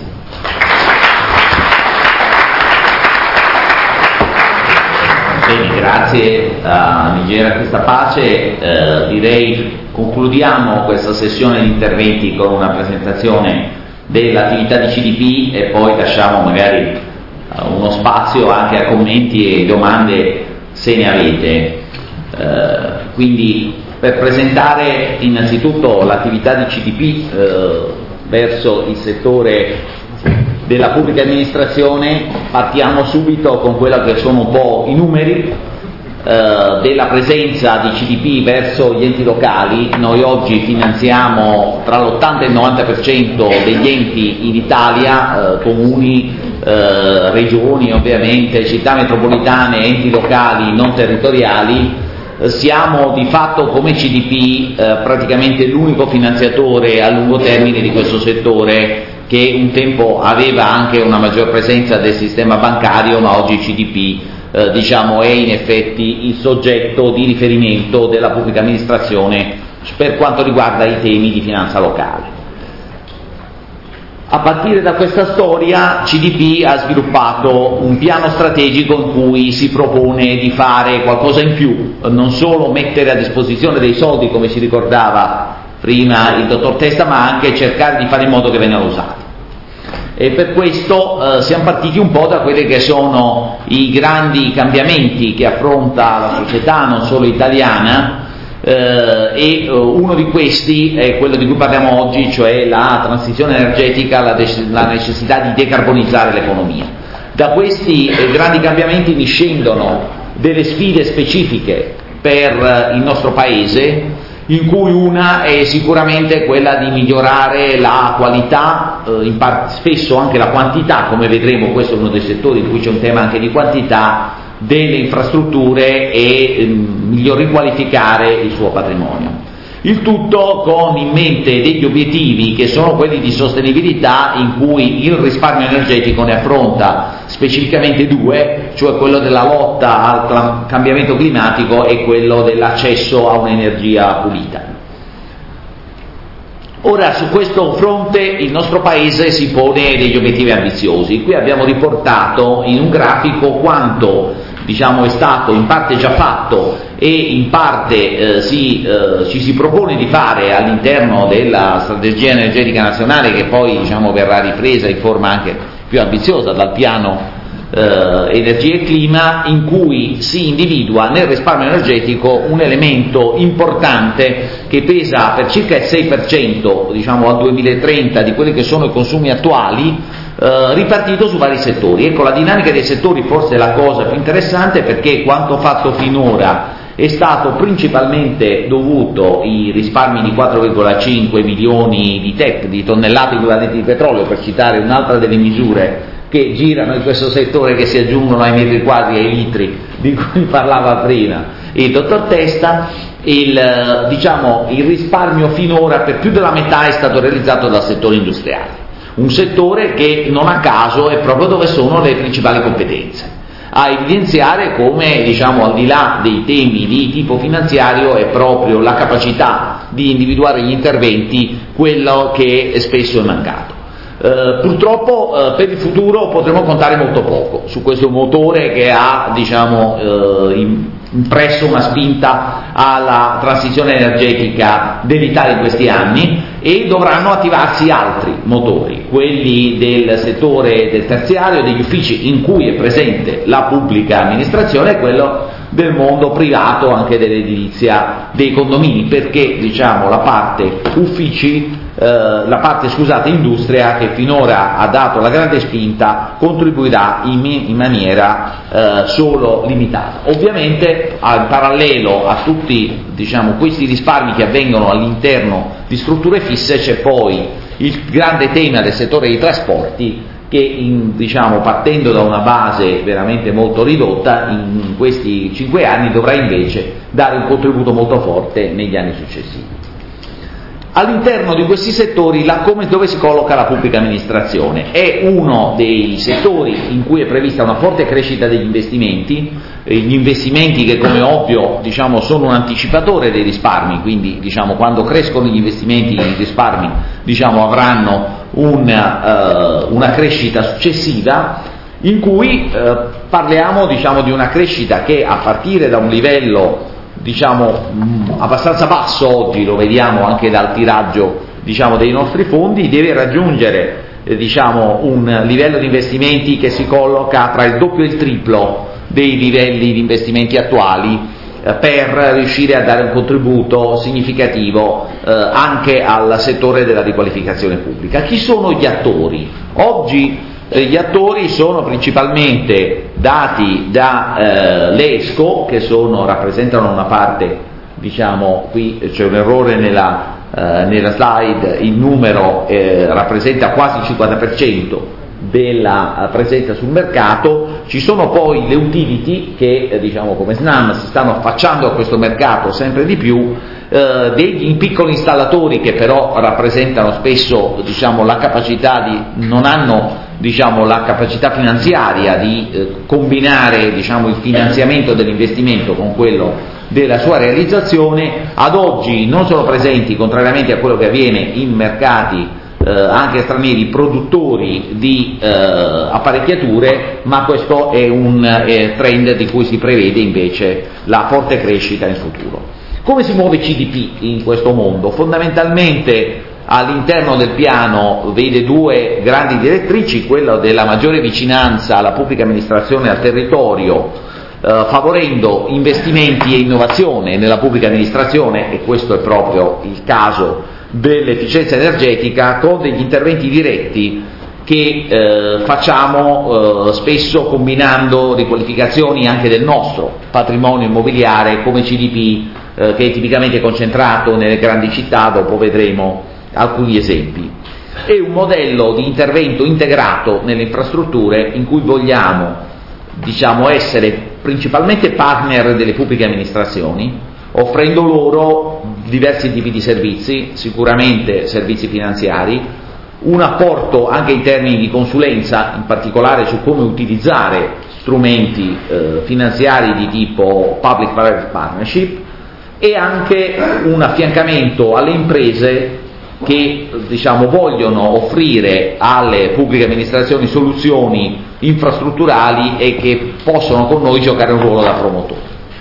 [SPEAKER 1] Bene, grazie a Nigera Cristapace. Eh, direi concludiamo questa sessione di interventi con una presentazione dell'attività di C D P e poi lasciamo magari uno spazio anche a commenti e domande se ne avete. Eh, quindi per presentare innanzitutto l'attività di C D P eh, verso il settore della pubblica amministrazione, partiamo subito con quello che sono un po' i numeri eh, della presenza di C D P verso gli enti locali. Noi oggi finanziamo tra l'ottanta e il novanta per cento degli enti in Italia, eh, comuni, eh, regioni ovviamente, città metropolitane, enti locali non territoriali. Eh, siamo di fatto come C D P eh, praticamente l'unico finanziatore a lungo termine di questo settore, che un tempo aveva anche una maggior presenza del sistema bancario, ma oggi C D P eh, diciamo, è in effetti il soggetto di riferimento della pubblica amministrazione per quanto riguarda i temi di finanza locale. A partire da questa storia C D P ha sviluppato un piano strategico in cui si propone di fare qualcosa in più, non solo mettere a disposizione dei soldi come ci ricordava prima il dottor Testa, ma anche cercare di fare in modo che vengano usati. E per questo eh, siamo partiti un po' da quelli che sono i grandi cambiamenti che affronta la società, non solo italiana, eh, e eh, uno di questi è quello di cui parliamo oggi, cioè la transizione energetica, la, de- la necessità di decarbonizzare l'economia. Da questi eh, grandi cambiamenti discendono delle sfide specifiche per il nostro Paese, in cui una è sicuramente quella di migliorare la qualità, eh, in parte, spesso anche la quantità, come vedremo. Questo è uno dei settori in cui c'è un tema anche di quantità delle infrastrutture, e eh, miglior riqualificare il suo patrimonio. Il tutto con in mente degli obiettivi che sono quelli di sostenibilità, in cui il risparmio energetico ne affronta specificamente due, cioè quello della lotta al cambiamento climatico e quello dell'accesso a un'energia pulita. Ora, su questo fronte il nostro Paese si pone degli obiettivi ambiziosi. Qui abbiamo riportato in un grafico quanto, diciamo, è stato in parte già fatto e in parte eh, si, eh, ci si propone di fare all'interno della strategia energetica nazionale, che poi, diciamo, verrà ripresa in forma anche più ambiziosa dal piano eh, energia e clima, in cui si individua nel risparmio energetico un elemento importante che pesa per circa il sei per cento, diciamo, al duemilatrenta di quelli che sono i consumi attuali, Eh, ripartito su vari settori. Ecco, la dinamica dei settori forse è la cosa più interessante, perché quanto fatto finora è stato principalmente dovuto ai risparmi di quattro virgola cinque milioni di T E C, di tonnellate equivalenti di petrolio, per citare un'altra delle misure che girano in questo settore, che si aggiungono ai metri quadri e ai litri di cui parlava prima il dottor Testa. Il, diciamo, il risparmio finora per più della metà è stato realizzato dal settore industriale, un settore che non a caso è proprio dove sono le principali competenze. A evidenziare come, diciamo, al di là dei temi di tipo finanziario, è proprio la capacità di individuare gli interventi quello che spesso è mancato. Eh, purtroppo eh, per il futuro potremo contare molto poco su questo motore che ha, diciamo, eh, in, impresso una spinta alla transizione energetica dell'Italia in questi anni, e dovranno attivarsi altri motori, quelli del settore del terziario, degli uffici in cui è presente la pubblica amministrazione, e quello del mondo privato, anche dell'edilizia dei condomini, perché diciamo la parte uffici Eh, la parte scusate industria, che finora ha dato la grande spinta, contribuirà in, in maniera eh, solo limitata. Ovviamente al parallelo a tutti diciamo, questi risparmi che avvengono all'interno di strutture fisse, c'è poi il grande tema del settore dei trasporti, che in, diciamo, partendo da una base veramente molto ridotta, in questi cinque anni dovrà invece dare un contributo molto forte negli anni successivi. All'interno di questi settori, la, come, dove si colloca la pubblica amministrazione? È uno dei settori in cui è prevista una forte crescita degli investimenti, eh, gli investimenti che come ovvio diciamo, sono un anticipatore dei risparmi, quindi diciamo, quando crescono gli investimenti i risparmi diciamo, avranno una, uh, una crescita successiva, in cui eh, parliamo diciamo, di una crescita che a partire da un livello diciamo mh, abbastanza basso oggi, lo vediamo anche dal tiraggio diciamo, dei nostri fondi, deve raggiungere eh, diciamo, un livello di investimenti che si colloca tra il doppio e il triplo dei livelli di investimenti attuali, eh, per riuscire a dare un contributo significativo eh, anche al settore della riqualificazione pubblica. Chi sono gli attori? Oggi gli attori sono principalmente dati da eh, l'ESCO, che sono, rappresentano una parte, diciamo, qui c'è un errore nella, eh, nella slide, il numero eh, rappresenta quasi il cinquanta per cento della presenza sul mercato. Ci sono poi le utility che eh, diciamo come Snam si stanno affacciando a questo mercato sempre di più, eh, degli piccoli installatori che però rappresentano spesso diciamo, la capacità di, non hanno diciamo, la capacità finanziaria di eh, combinare diciamo, il finanziamento dell'investimento con quello della sua realizzazione. Ad oggi non sono presenti, contrariamente a quello che avviene in mercati eh, anche stranieri, produttori di eh, apparecchiature, ma questo è un eh, trend di cui si prevede invece la forte crescita in futuro. Come si muove C D P in questo mondo? Fondamentalmente all'interno del piano vede due grandi direttrici, quella della maggiore vicinanza alla pubblica amministrazione e al territorio, eh, favorendo investimenti e innovazione nella pubblica amministrazione, e questo è proprio il caso dell'efficienza energetica, con degli interventi diretti che eh, facciamo eh, spesso combinando riqualificazioni anche del nostro patrimonio immobiliare come C D P, eh, che è tipicamente concentrato nelle grandi città. Dopo vedremo alcuni esempi. È un modello di intervento integrato nelle infrastrutture in cui vogliamo diciamo, essere principalmente partner delle pubbliche amministrazioni, offrendo loro diversi tipi di servizi, sicuramente servizi finanziari, un apporto anche in termini di consulenza, in particolare su come utilizzare strumenti eh, finanziari di tipo public-private partnership, e anche un affiancamento alle imprese che diciamo, vogliono offrire alle pubbliche amministrazioni soluzioni infrastrutturali e che possono con noi giocare un ruolo da promotore.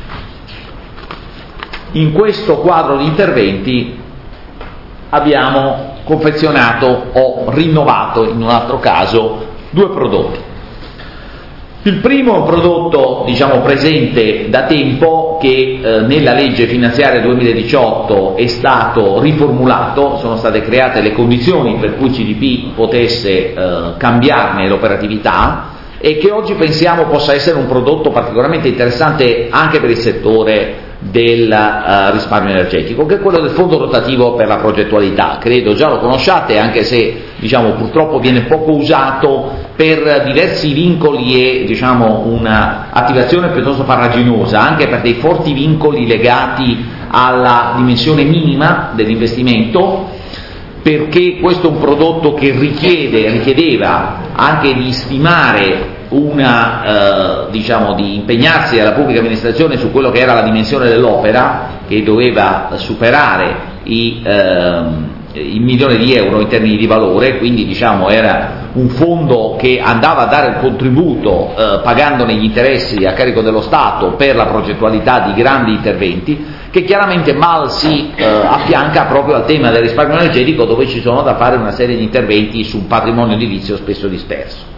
[SPEAKER 1] In questo quadro di interventi abbiamo confezionato o rinnovato in un altro caso due prodotti. Il primo è un prodotto diciamo, presente da tempo, che eh, nella legge finanziaria duemiladiciotto è stato riformulato, sono state create le condizioni per cui C D P potesse eh, cambiarne l'operatività, e che oggi pensiamo possa essere un prodotto particolarmente interessante anche per il settore del uh, risparmio energetico, che è quello del fondo rotativo per la progettualità. Credo già lo conosciate, anche se diciamo, purtroppo viene poco usato per diversi vincoli e diciamo, una attivazione piuttosto farraginosa, anche per dei forti vincoli legati alla dimensione minima dell'investimento, perché questo è un prodotto che richiede, richiedeva anche di stimare una, eh, diciamo, di impegnarsi alla pubblica amministrazione su quello che era la dimensione dell'opera, che doveva superare i, eh, il milione di euro in termini di valore, quindi diciamo era un fondo che andava a dare il contributo eh, pagandone gli interessi a carico dello Stato per la progettualità di grandi interventi, che chiaramente mal si eh, affianca proprio al tema del risparmio energetico, dove ci sono da fare una serie di interventi su un patrimonio edilizio spesso disperso.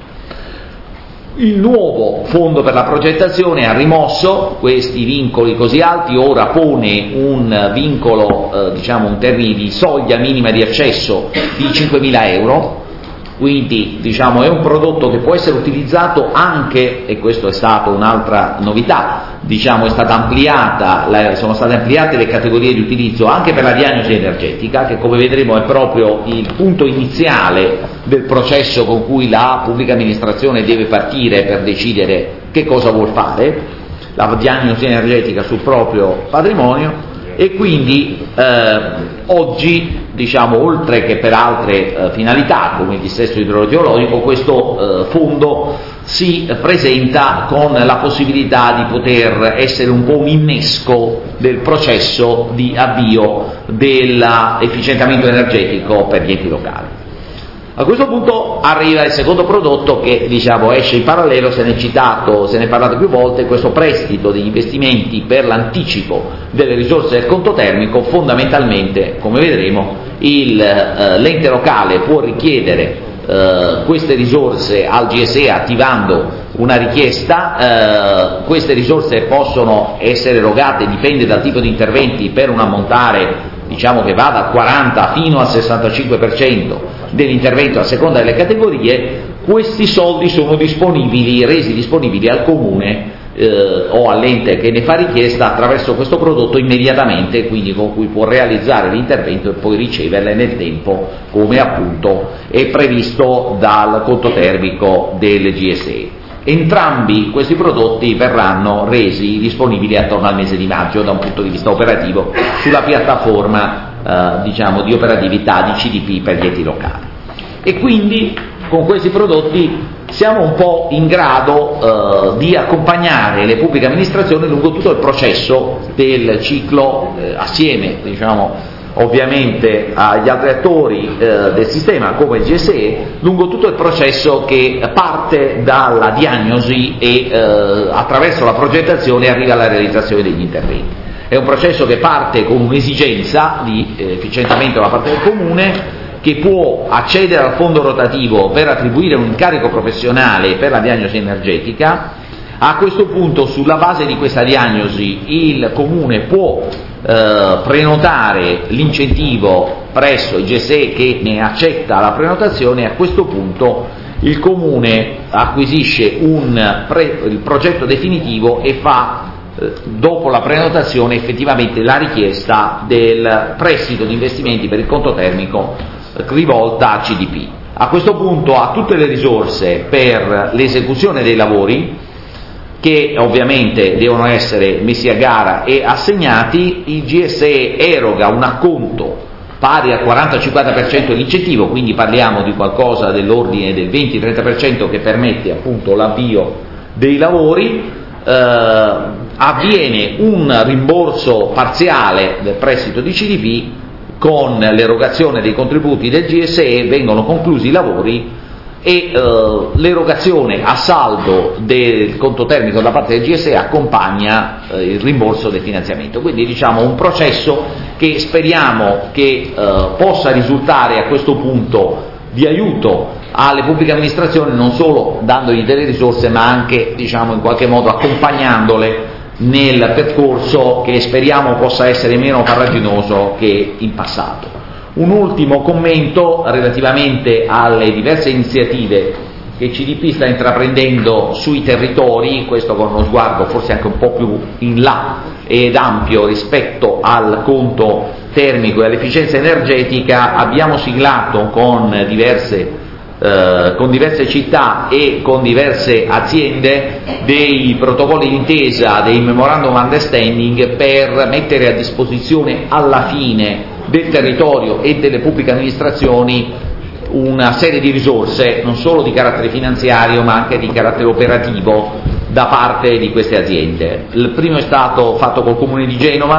[SPEAKER 1] Il nuovo fondo per la progettazione ha rimosso questi vincoli così alti, ora pone un vincolo, eh, diciamo un termine di soglia minima di accesso di cinquemila euro, quindi diciamo è un prodotto che può essere utilizzato anche, e questo è stata un'altra novità, diciamo è stata ampliata, la, sono state ampliate le categorie di utilizzo anche per la diagnosi energetica, che come vedremo è proprio il punto iniziale del processo con cui la pubblica amministrazione deve partire per decidere che cosa vuol fare, la diagnosi energetica sul proprio patrimonio. E quindi eh, oggi, diciamo, oltre che per altre eh, finalità come il dissesto idrogeologico, questo eh, fondo si presenta con la possibilità di poter essere un po' un innesco del processo di avvio dell'efficientamento energetico per gli enti locali. A questo punto arriva il secondo prodotto che, diciamo, esce in parallelo, se ne è citato, se ne è parlato più volte, questo prestito degli investimenti per l'anticipo delle risorse del conto termico. Fondamentalmente, come vedremo, il, eh, l'ente locale può richiedere eh, queste risorse al G S E attivando una richiesta, eh, queste risorse possono essere erogate, dipende dal tipo di interventi, per un ammontare diciamo che va dal quaranta fino al sessantacinque per cento dell'intervento a seconda delle categorie. Questi soldi sono disponibili, resi disponibili al comune eh, o all'ente che ne fa richiesta attraverso questo prodotto immediatamente, quindi con cui può realizzare l'intervento e poi riceverle nel tempo, come appunto è previsto dal conto termico del G S E. Entrambi questi prodotti verranno resi disponibili attorno al mese di maggio da un punto di vista operativo sulla piattaforma eh, diciamo di operatività di C D P per gli enti locali. E quindi con questi prodotti siamo un po' in grado eh, di accompagnare le pubbliche amministrazioni lungo tutto il processo del ciclo eh, assieme, diciamo, ovviamente agli altri attori eh, del sistema come il G S E, lungo tutto il processo che parte dalla diagnosi e eh, attraverso la progettazione arriva alla realizzazione degli interventi. È un processo che parte con un'esigenza di eh, efficientamento da parte del comune, che può accedere al fondo rotativo per attribuire un incarico professionale per la diagnosi energetica. A questo punto, sulla base di questa diagnosi, il comune può eh, prenotare l'incentivo presso il G S E che ne accetta la prenotazione. A questo punto il comune acquisisce un pre- il progetto definitivo e fa, eh, dopo la prenotazione, effettivamente la richiesta del prestito di investimenti per il conto termico eh, rivolta a C D P. A questo punto ha tutte le risorse per l'esecuzione dei lavori, che ovviamente devono essere messi a gara e assegnati. Il G S E eroga un acconto pari al quaranta cinquanta per cento dell'incentivo, quindi parliamo di qualcosa dell'ordine del venti trenta per cento che permette appunto l'avvio dei lavori. Eh, avviene un rimborso parziale del prestito di C D P con l'erogazione dei contributi del G S E, vengono conclusi i lavori e eh, l'erogazione a saldo del conto termico da parte del G S E accompagna eh, il rimborso del finanziamento. Quindi diciamo un processo che speriamo che eh, possa risultare a questo punto di aiuto alle pubbliche amministrazioni, non solo dandogli delle risorse ma anche, diciamo, in qualche modo accompagnandole nel percorso che speriamo possa essere meno farraginoso che in passato. Un ultimo commento relativamente alle diverse iniziative che C D P sta intraprendendo sui territori, questo con uno sguardo forse anche un po' più in là ed ampio rispetto al conto termico e all'efficienza energetica. Abbiamo siglato con diverse Eh, con diverse città e con diverse aziende dei protocolli d'intesa, dei memorandum of understanding per mettere a disposizione alla fine del territorio e delle pubbliche amministrazioni una serie di risorse non solo di carattere finanziario ma anche di carattere operativo da parte di queste aziende. Il primo è stato fatto col Comune di Genova,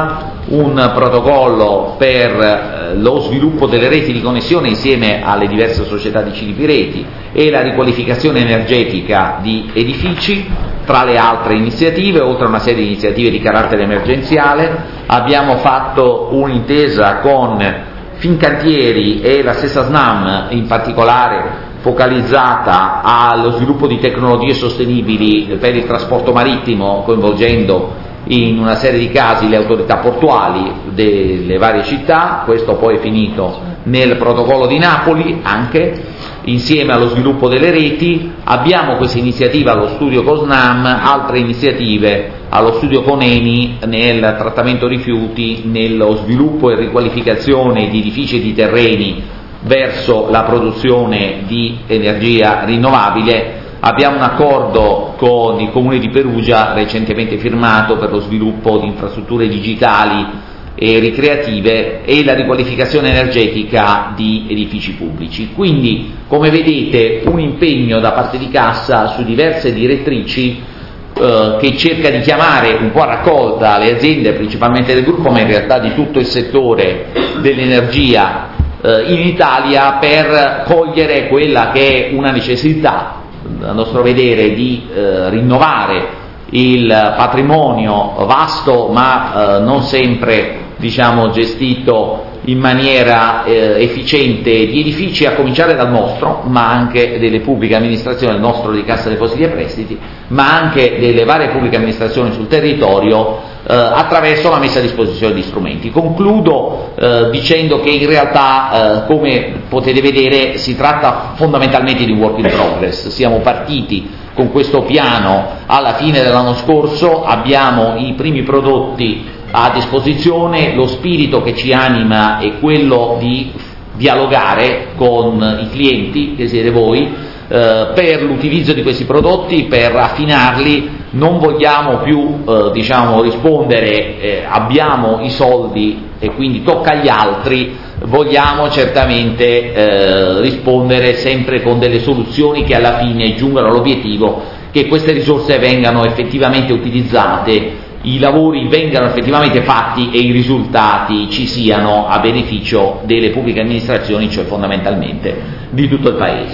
[SPEAKER 1] un protocollo per eh, lo sviluppo delle reti di connessione insieme alle diverse società di C D P Reti e la riqualificazione energetica di edifici, tra le altre iniziative, oltre a una serie di iniziative di carattere emergenziale. Abbiamo fatto un'intesa con Fincantieri e la stessa SNAM, in particolare focalizzata allo sviluppo di tecnologie sostenibili per il trasporto marittimo, coinvolgendo in una serie di casi le autorità portuali delle varie città. Questo poi è finito nel protocollo di Napoli, anche insieme allo sviluppo delle reti. Abbiamo questa iniziativa allo studio con SNAM, altre iniziative allo studio con ENI nel trattamento rifiuti, nello sviluppo e riqualificazione di edifici e di terreni verso la produzione di energia rinnovabile. Abbiamo un accordo con il Comune di Perugia recentemente firmato per lo sviluppo di infrastrutture digitali e ricreative e la riqualificazione energetica di edifici pubblici. Quindi, come vedete, un impegno da parte di Cassa su diverse direttrici eh, che cerca di chiamare un po' a raccolta le aziende, principalmente del gruppo, ma in realtà di tutto il settore dell'energia eh, in Italia, per cogliere quella che è una necessità, a nostro vedere, di eh, rinnovare il patrimonio vasto ma eh, non sempre, diciamo, gestito in maniera eh, efficiente di edifici, a cominciare dal nostro, ma anche delle pubbliche amministrazioni, il nostro di Cassa Depositi e Prestiti, ma anche delle varie pubbliche amministrazioni sul territorio, eh, attraverso la messa a disposizione di strumenti. Concludo eh, dicendo che in realtà, eh, come potete vedere, si tratta fondamentalmente di un work in progress. Siamo partiti con questo piano alla fine dell'anno scorso, abbiamo i primi prodotti a disposizione, lo spirito che ci anima è quello di dialogare con i clienti, che siete voi, eh, per l'utilizzo di questi prodotti, per affinarli. Non vogliamo più eh, diciamo, rispondere eh, abbiamo i soldi e quindi tocca agli altri, vogliamo certamente eh, rispondere sempre con delle soluzioni che alla fine giungano all'obiettivo che queste risorse vengano effettivamente utilizzate, i lavori vengano effettivamente fatti e i risultati ci siano a beneficio delle pubbliche amministrazioni, cioè fondamentalmente di tutto il Paese.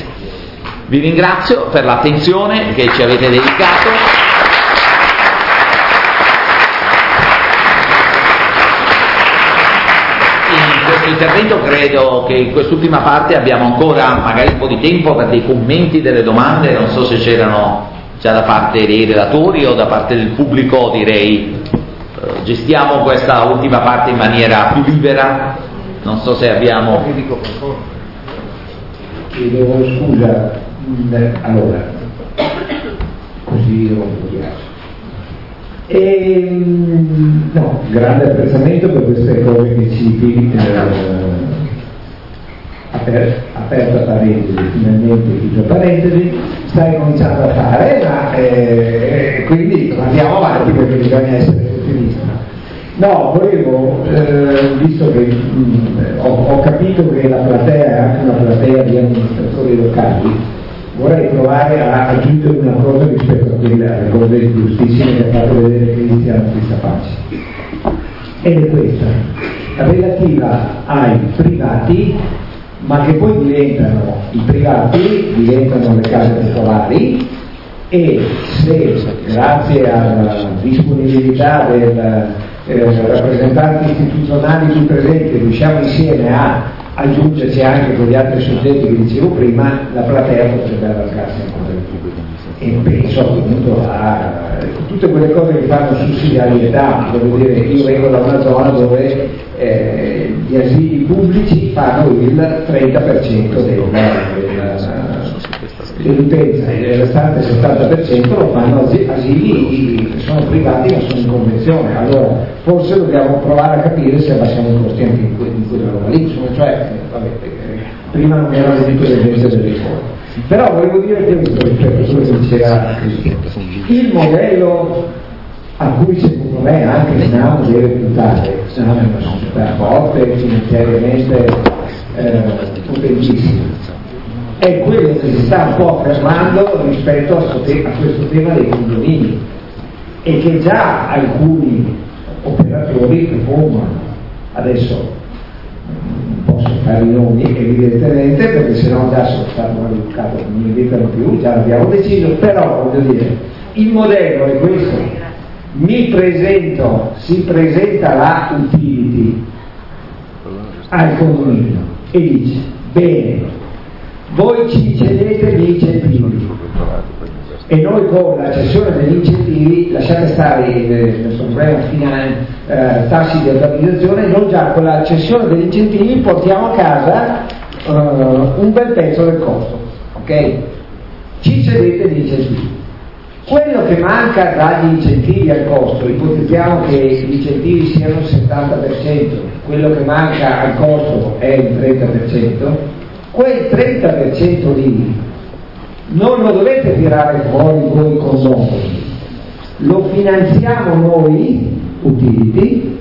[SPEAKER 1] Vi ringrazio per l'attenzione che ci avete dedicato. In questo intervento credo che in quest'ultima parte abbiamo ancora magari un po' di tempo per dei commenti, delle domande, non so se c'erano già da parte dei relatori o da parte del pubblico. Direi eh, gestiamo questa ultima parte in maniera più libera, non so se abbiamo...
[SPEAKER 6] Chiedo scusa, allora, così non chiaro. E, no, grande apprezzamento per queste cose che ci eh, aper, aperta parentesi, finalmente chiusa parentesi, stai cominciando a fare, ma eh, quindi andiamo avanti perché bisogna essere ottimisti. No, volevo, eh, visto che mh, ho, ho capito che la platea è anche una platea di amministratori locali, vorrei provare a aggiungere una cosa rispetto a quella, alle cose giustissime che ha fatto vedere Cristian a questa pagina. Ed è questa, relativa ai privati, ma che poi diventano i privati, diventano le case popolari, e se grazie alla disponibilità del eh, rappresentanti istituzionali qui presenti riusciamo insieme a aggiungerci anche con gli altri soggetti che dicevo prima, la platea potrebbe allargarsi ancora di più. E penso appunto a tutte quelle cose che fanno sussidiarietà. Voglio dire, io vengo da una zona dove eh, gli asili pubblici fanno il trenta per cento dell'utenza e il restante settanta per cento lo fanno asili che sono privati ma sono in convenzione. Allora forse dobbiamo provare a capire se abbassiamo i costi anche in quella roba lì, insomma, cioè, vabbè, prima non era detto l'esigenza delle riforme. Però volevo dire questo rispetto a quello che diceva il modello a cui secondo me anche SNAM deve puntare. SNAM è una società forte, finanziariamente eh, potentissima, è quello che si sta un po' fermando rispetto a, a questo tema dei condomini, e che già alcuni operatori propongono. Adesso non posso fare i nomi evidentemente perché sennò già sono stato maleducato, non mi invitano più, già l'abbiamo deciso, però voglio dire, il modello è questo: mi presento, si presenta la utility al condominio e dice: bene, voi ci cedete gli incentivi e noi con la cessione degli incentivi, lasciate stare il problema finale, eh, tassi di attualizzazione, noi già con la cessione degli incentivi portiamo a casa eh, un bel pezzo del costo, ok? Ci cedete gli incentivi. Quello che manca dagli incentivi al costo, ipotizziamo che gli incentivi siano il settanta per cento, quello che manca al costo è il trenta per cento, quel trenta per cento lì non lo dovete tirare fuori voi condomini, lo finanziamo noi, utility,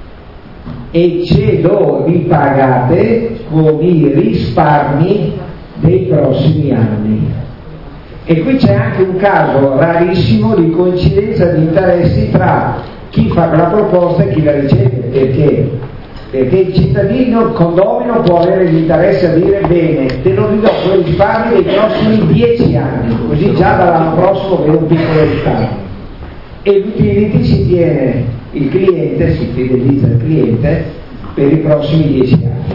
[SPEAKER 6] e ce lo ripagate con i risparmi dei prossimi anni. E qui c'è anche un caso rarissimo di coincidenza di interessi tra chi fa la proposta e chi la riceve, perché? Perché il cittadino, il condomino può avere l'interesse a dire: bene, te lo ridò con i risparmi dei prossimi dieci anni, così già dall'anno prossimo vedo un piccolo risparmio. E l'utility si tiene il cliente, si fidelizza il cliente per i prossimi dieci anni.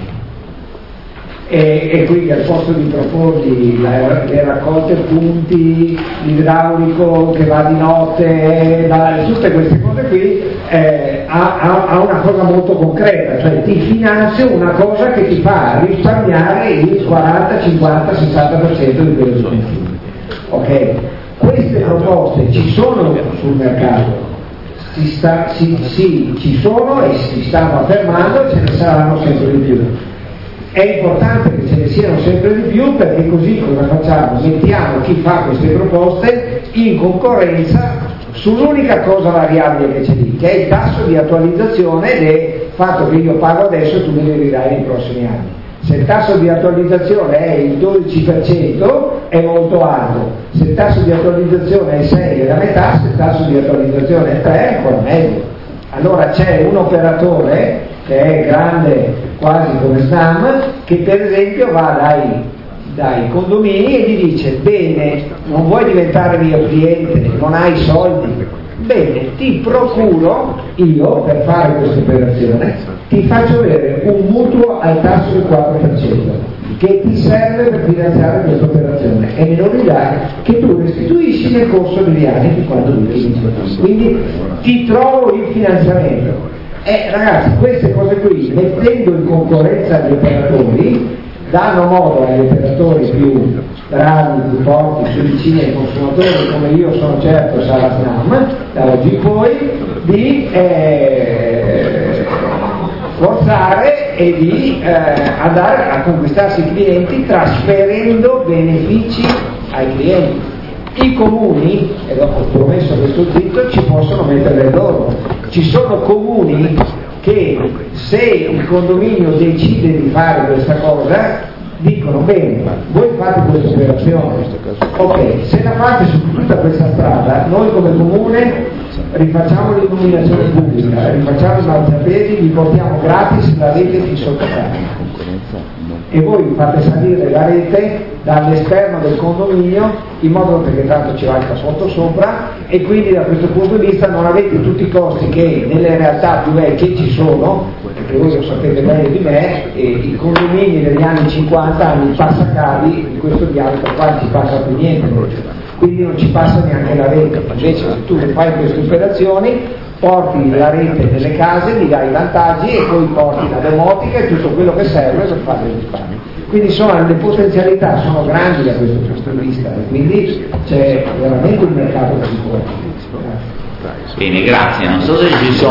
[SPEAKER 6] E, e quindi al posto di proporgli la, le raccolte punti, l'idraulico che va di notte, la, tutte queste cose qui, eh, ha, ha, ha una cosa molto concreta, cioè ti finanzio una cosa che ti fa risparmiare il quaranta, cinquanta, sessanta per cento di quello che consumi. Ok? Queste proposte ci sono sul mercato, si sta, si, si, ci sono e si stanno affermando e ce ne saranno sempre di più. È importante che ce ne siano sempre di più, perché così cosa facciamo? Mettiamo chi fa queste proposte in concorrenza sull'unica cosa variabile che c'è lì, che è il tasso di attualizzazione del fatto che io pago adesso e tu me ne ridai nei prossimi anni. Se il tasso di attualizzazione è il dodici per cento è molto alto, se il tasso di attualizzazione è il sei è la metà, se il tasso di attualizzazione è il tre è ancora meglio. Allora c'è un operatore che è grande quasi come Snam, che per esempio va dai, dai condomini e gli dice: bene, non vuoi diventare mio cliente, non hai soldi, bene, ti procuro io per fare questa operazione, ti faccio avere un mutuo al tasso del quattro per cento che ti serve per finanziare questa operazione e me lo ridai, che tu restituisci nel corso degli anni di quando tu finisci. Quindi ti trovo il finanziamento. Eh, ragazzi, queste cose qui, mettendo in concorrenza gli operatori, danno modo agli operatori più bravi, più forti, più vicini ai consumatori, come io sono certo sarà Snam, da oggi in poi, di eh, forzare e di eh, andare a conquistarsi i clienti trasferendo benefici ai clienti. I comuni, e dopo ho promesso questo zitto, ci possono mettere loro. Ci sono comuni che, se il condominio decide di fare questa cosa, dicono: bene, voi fate questa operazione, ok, se la fate su tutta questa strada, noi come comune rifacciamo l'illuminazione pubblica, rifacciamo i marciapiedi, vi portiamo gratis la rete di sottocamera e voi fate salire la rete dall'esterno del condominio, in modo che tanto ci va il cappotto sopra, e quindi da questo punto di vista non avete tutti i costi che nelle realtà più vecchie ci sono, perché voi lo sapete meglio di me, e i condomini degli anni cinquanta hanno i passacavi di questo diametro, qua non ci passa più niente, quindi non ci passa neanche la rete. Invece se tu fai queste operazioni, porti la rete nelle case, gli dai i vantaggi e poi porti la domotica e tutto quello che serve per fare il risparmio. Quindi sono, le potenzialità sono grandi da questo punto di vista e quindi c'è veramente un mercato che si può.
[SPEAKER 1] Bene, grazie. Non so se ci sono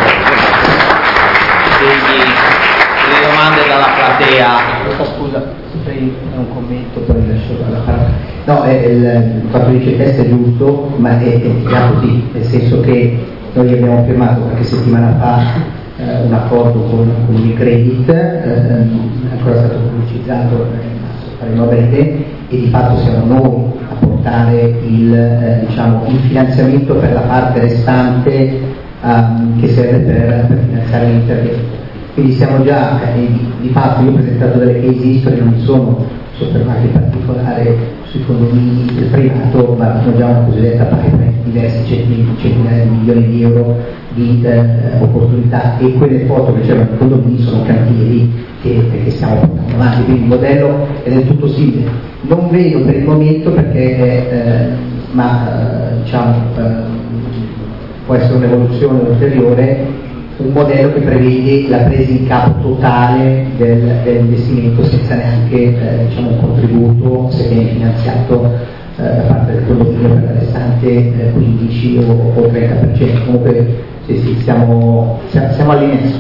[SPEAKER 1] degli, delle domande dalla platea.
[SPEAKER 7] Oh, scusa, potrei fare un commento poi lascio la parola. No, è, il, il fatto di C T S è giusto, ma è, è già così, nel senso che noi abbiamo firmato qualche settimana fa eh, un accordo con, con Unicredit, eh, ancora stato pubblicizzato, eh, faremo breve, e di fatto siamo noi a portare il, eh, diciamo, il finanziamento per la parte restante um, che serve per, per finanziare l'intervento. Quindi siamo già, di, di fatto io ho presentato delle case history, non mi sono soffermato in particolare sui condomini del privato, ma sono già una cosiddetta pipeline di diversi centinaia di milioni di euro di eh, opportunità, e quelle foto che c'erano nei condomini sono cantieri che, che stiamo portando avanti, quindi il modello è del tutto simile. Non vedo per il momento perché eh, ma eh, diciamo eh, può essere un'evoluzione ulteriore, un modello che prevede la presa in capo totale del, dell'investimento senza neanche eh, diciamo, un contributo, se viene finanziato eh, da parte del condominio per la restante eh, quindici o, o trenta per cento. Comunque sì, sì, siamo, siamo, siamo all'inizio.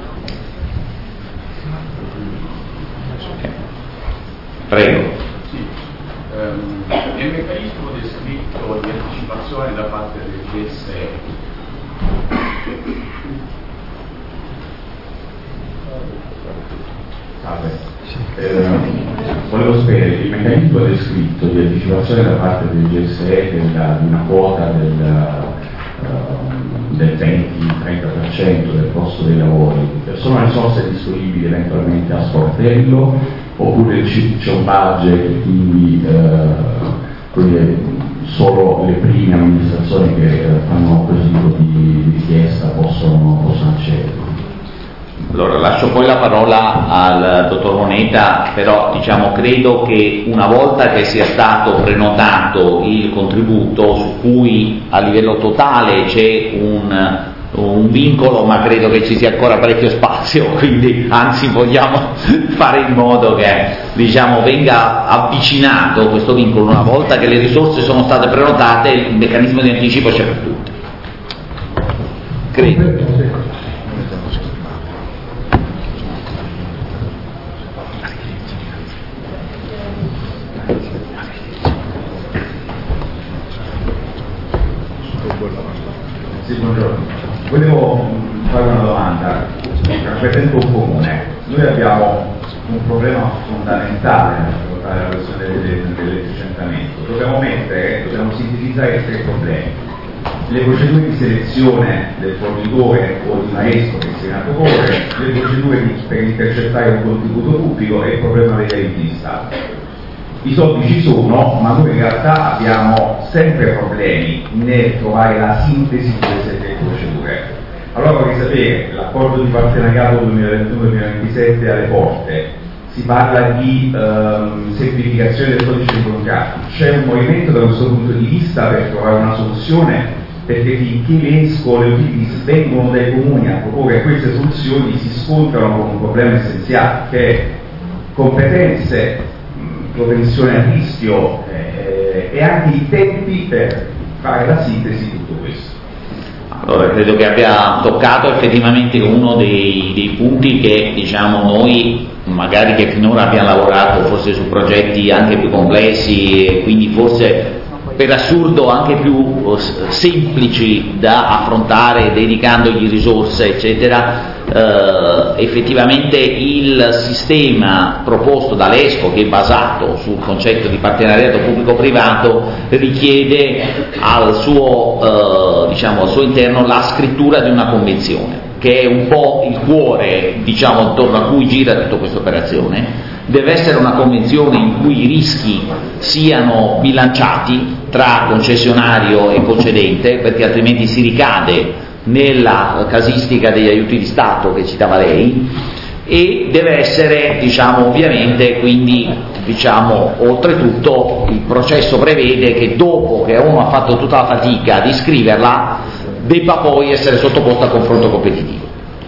[SPEAKER 1] Prego.
[SPEAKER 8] Sì. Um, il meccanismo descritto di anticipazione da parte del G S E Eh, volevo sapere, il meccanismo descritto di anticipazione da parte del G S E della, di una quota del, uh, del venti trenta per cento del costo dei lavori, sono risorse disponibili eventualmente a sportello oppure c'è un budget, quindi, uh, quindi solo le prime amministrazioni che fanno questo tipo di richiesta possono, possono accedere?
[SPEAKER 1] Allora, lascio poi la parola al dottor Moneta, però diciamo, credo che una volta che sia stato prenotato il contributo, su cui a livello totale c'è un, un vincolo, ma credo che ci sia ancora parecchio spazio, quindi anzi vogliamo fare in modo che diciamo, venga avvicinato questo vincolo. Una volta che le risorse sono state prenotate, il meccanismo di anticipo c'è per tutti. Credo.
[SPEAKER 9] Sì, buongiorno. Volevo fare una domanda, rappresento un comune. Noi abbiamo un problema fondamentale nell'affrontare la questione dell'efficientamento. Dobbiamo mettere, dobbiamo sintetizzare tre problemi. Le procedure di selezione del fornitore o di maestro che si proporre, le procedure di, per intercettare un contributo pubblico e il problema degli aiuti di Stato. I soldi ci sono, ma noi in realtà abbiamo sempre problemi nel trovare la sintesi di queste tre procedure. Allora vorrei sapere, l'accordo di partenariato duemilaventuno duemilaventisette alle porte, si parla di ehm, semplificazione del codice dei contratti, c'è un movimento da questo punto di vista per trovare una soluzione, perché finché le scuole e utilities vengono dai comuni a proporre queste soluzioni si scontrano con un problema essenziale, che è competenze, propensione a rischio eh, e anche i tempi per fare la sintesi di tutto questo.
[SPEAKER 1] Allora, credo che abbia toccato effettivamente uno dei, dei punti che diciamo noi, magari che finora abbiamo lavorato forse su progetti anche più complessi e quindi forse per assurdo anche più semplici da affrontare dedicandogli risorse eccetera. Uh, effettivamente il sistema proposto dall'Esco, che è basato sul concetto di partenariato pubblico-privato, richiede al suo, uh, diciamo, al suo interno la scrittura di una convenzione, che è un po' il cuore, diciamo, attorno a cui gira tutta questa operazione. Deve essere una convenzione in cui i rischi siano bilanciati tra concessionario e concedente, perché altrimenti si ricade nella casistica degli aiuti di Stato che citava lei, e deve essere, diciamo, ovviamente, quindi, diciamo, oltretutto il processo prevede che dopo che uno ha fatto tutta la fatica di scriverla debba poi essere sottoposto a confronto competitivo.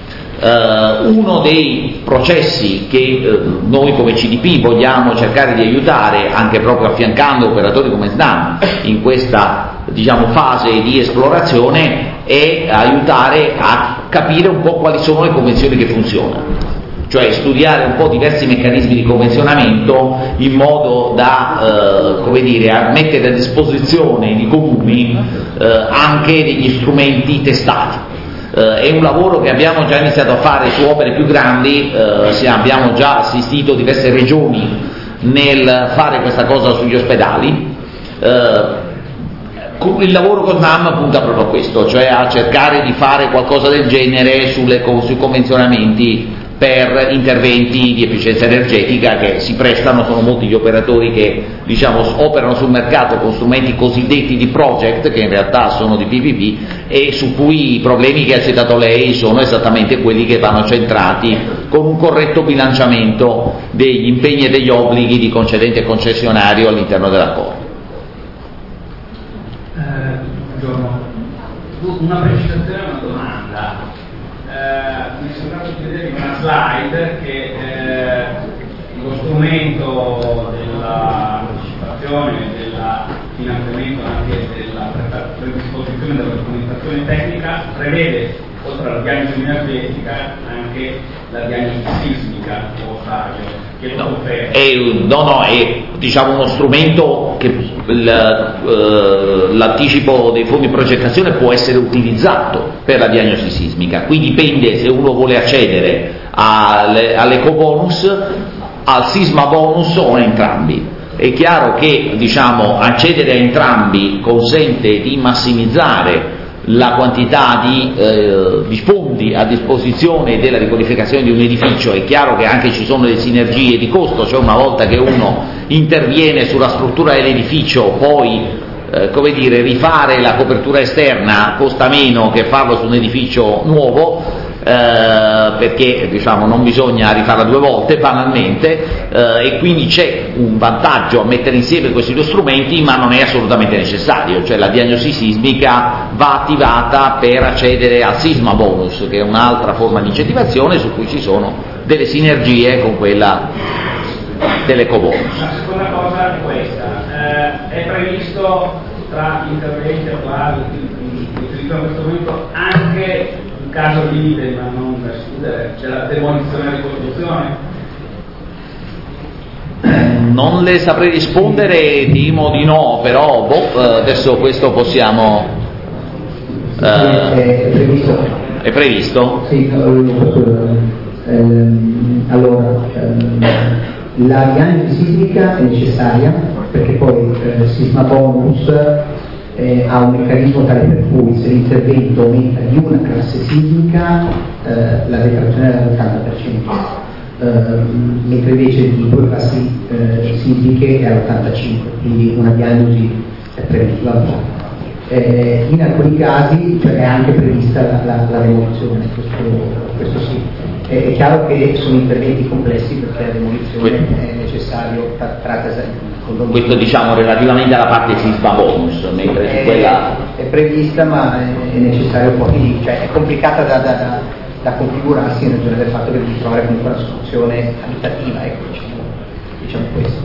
[SPEAKER 1] Uh, uno dei processi che uh, noi come C D P vogliamo cercare di aiutare, anche proprio affiancando operatori come SNAM in questa, diciamo, fase di esplorazione, è aiutare a capire un po' quali sono le convenzioni che funzionano, cioè studiare un po' diversi meccanismi di convenzionamento in modo da, eh, come dire, a mettere a disposizione di comuni eh, anche degli strumenti testati. Uh, è un lavoro che abbiamo già iniziato a fare su opere più grandi, uh, sì, abbiamo già assistito diverse regioni nel fare questa cosa sugli ospedali, uh, il lavoro con N A M punta proprio a questo, cioè a cercare di fare qualcosa del genere sulle, sui convenzionamenti per interventi di efficienza energetica che si prestano, sono molti gli operatori che diciamo, operano sul mercato con strumenti cosiddetti di project, che in realtà sono di P P P, e su cui i problemi che ha citato lei sono esattamente quelli che vanno centrati con un corretto bilanciamento degli impegni e degli obblighi di concedente e concessionario all'interno dell'accordo.
[SPEAKER 10] Eh, buongiorno. Una precisazione e una domanda. Eh, mi è sembrato di vedere in una slide che eh, lo strumento della partecipazione, del finanziamento anche della predisposizione della documentazione tecnica prevede, oltre alla diagnosi energetica, anche la diagnosi sismica o stadio.
[SPEAKER 1] No, è, no, no, è diciamo uno strumento che l'anticipo dei fondi di progettazione può essere utilizzato per la diagnosi sismica, qui dipende se uno vuole accedere alle, all'ecobonus, al sisma bonus o a entrambi. È chiaro che diciamo, accedere a entrambi consente di massimizzare la quantità di, eh, di fondi a disposizione della riqualificazione di un edificio. È chiaro che anche ci sono delle sinergie di costo, cioè una volta che uno interviene sulla struttura dell'edificio poi eh, come dire, rifare la copertura esterna costa meno che farlo su un edificio nuovo, eh, perché diciamo, non bisogna rifarla due volte banalmente, eh, e quindi c'è un vantaggio a mettere insieme questi due strumenti, ma non è assolutamente necessario, cioè la diagnosi sismica va attivata per accedere al sisma bonus, che è un'altra forma di incentivazione su cui ci sono delle sinergie con quella dell'ecobonus.
[SPEAKER 10] La seconda cosa è questa, eh, è previsto tra gli interventi attuali che utilizzano questo strumento anche in caso limite, ma non per escludere, c'è la demolizione e ricostruzione?
[SPEAKER 1] Non le saprei rispondere, temo di no, però boh, adesso questo possiamo...
[SPEAKER 7] Eh, è previsto.
[SPEAKER 1] È previsto?
[SPEAKER 7] Sì, ehm, allora, ehm, la diagnosi sismica è necessaria perché poi il eh, sisma bonus eh, ha un meccanismo tale per cui se l'intervento aumenta di una classe sismica eh, la detrazione è dell'ottanta per cento. Uh, mentre invece di due classi uh, sismiche è all'ottantacinque, quindi una diagnosi è prevista. Eh, in alcuni casi cioè, è anche prevista la, la, la demolizione, questo, questo sì. È, è chiaro che sono interventi complessi perché la demolizione que- è necessario, trattasi con
[SPEAKER 1] questo diciamo relativamente alla parte sisma bonus, mentre
[SPEAKER 7] è,
[SPEAKER 1] su quella...
[SPEAKER 7] è prevista ma è, è necessario poi, cioè è complicata da, da, da da configurarsi in ragione del fatto che devi trovare comunque una soluzione abitativa, ecco, diciamo, diciamo questo.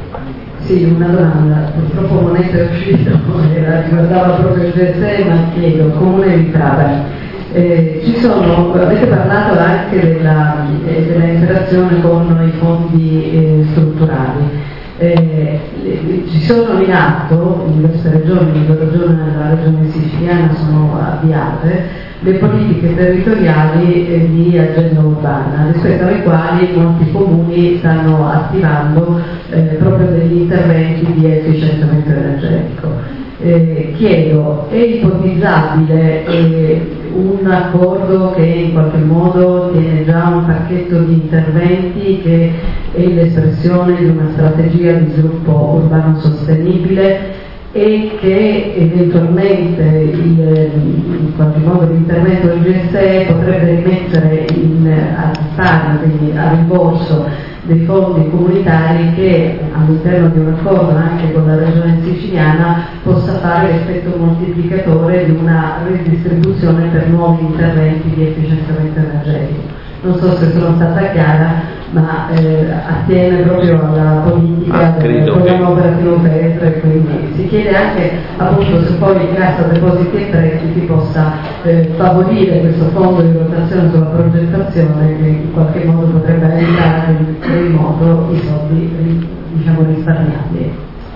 [SPEAKER 11] Sì, una domanda, purtroppo non è riuscito, era, riguardava proprio il G S E, ma chiedo, Comune di Trapani, eh, ci sono, avete parlato anche della, eh, della interazione con i fondi eh, strutturali. Eh, ci sono in atto in queste regioni, in due regioni della regione siciliana sono avviate le politiche territoriali eh, di agenda urbana, rispetto alle quali molti comuni stanno attivando eh, proprio degli interventi di efficientamento energetico. Eh, chiedo, è ipotizzabile eh, un accordo che in qualche modo tiene già un pacchetto di interventi che è l'espressione di una strategia di sviluppo urbano sostenibile e che eventualmente il, in qualche modo l'intervento del G S E potrebbe rimettere in, a risparmio, quindi a rimborso dei fondi comunitari che all'interno di un accordo anche con la regione siciliana possa fare l'effetto moltiplicatore di una ridistribuzione per nuovi interventi di efficientamento energetico. Non so se sono stata chiara, ma eh, attiene proprio alla politica
[SPEAKER 1] ah,
[SPEAKER 11] del programma operativo terrestre, quindi si chiede anche appunto se poi Cassa Depositi e Prestiti possa eh, favorire questo fondo di rotazione sulla progettazione che in qualche modo potrebbe aiutare in quel modo i soldi diciamo risparmiati.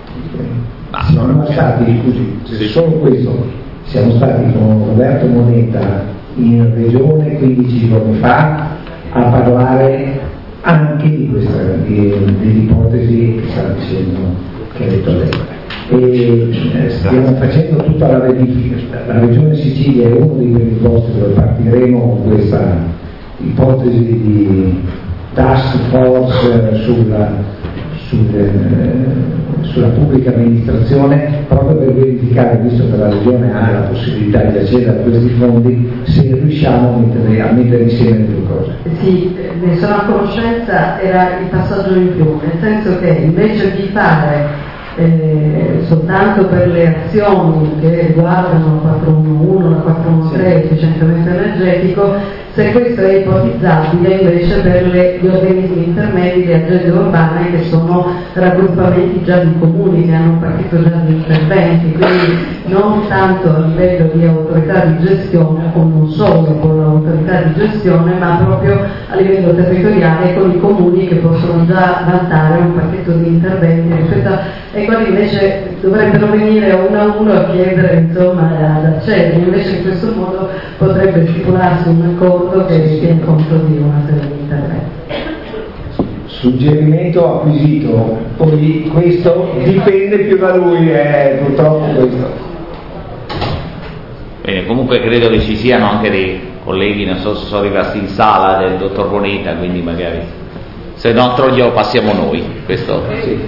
[SPEAKER 6] Siamo stati, scusi, se solo questo, siamo stati con Roberto Moneta in regione quindici giorni fa a parlare anche di questa di, dell'ipotesi che sta dicendo, che ha detto lei. e eh, stiamo facendo tutta la verifica. La Regione Sicilia è uno dei primi posti dove partiremo con questa ipotesi di task force sulla, sul, eh, sulla pubblica amministrazione, proprio per verificare, visto che la Regione ha la possibilità di accedere a questi fondi, se riusciamo a mettere, a mettere insieme le due cose.
[SPEAKER 11] Sì, ne sono a conoscenza, era il passaggio in più, nel senso che invece di fare Eh, soltanto per le azioni che riguardano la quattrocentouno, la quattrocentodiciannove, efficientamento energetico, se questo è ipotizzabile invece per le, gli organismi intermedi, le aziende urbane che sono raggruppamenti già di comuni che hanno partito già di interventi, quindi non tanto a livello di autorità di gestione o non solo con l'autorità di gestione, ma proprio a livello territoriale con i comuni che possono già vantare un pacchetto di interventi rispetto a, e quelli invece dovrebbero venire uno a uno a chiedere insomma ad accedere, invece in questo modo potrebbe stipularsi un accordo che tiene conto di una serie di interventi.
[SPEAKER 6] Suggerimento acquisito, poi questo dipende più da lui, eh, purtroppo questo.
[SPEAKER 1] Bene, comunque credo che ci siano anche dei colleghi, non so se sono rimasti in sala, del dottor Bonetta, quindi magari se no glielo passiamo noi. Questo sì.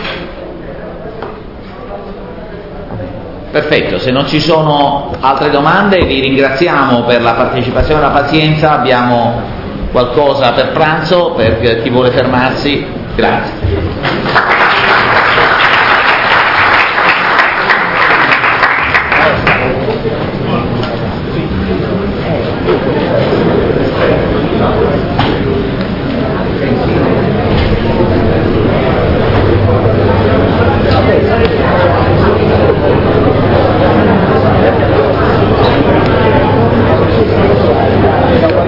[SPEAKER 1] Perfetto, se non ci sono altre domande vi ringraziamo per la partecipazione e la pazienza, abbiamo qualcosa per pranzo per chi vuole fermarsi, grazie.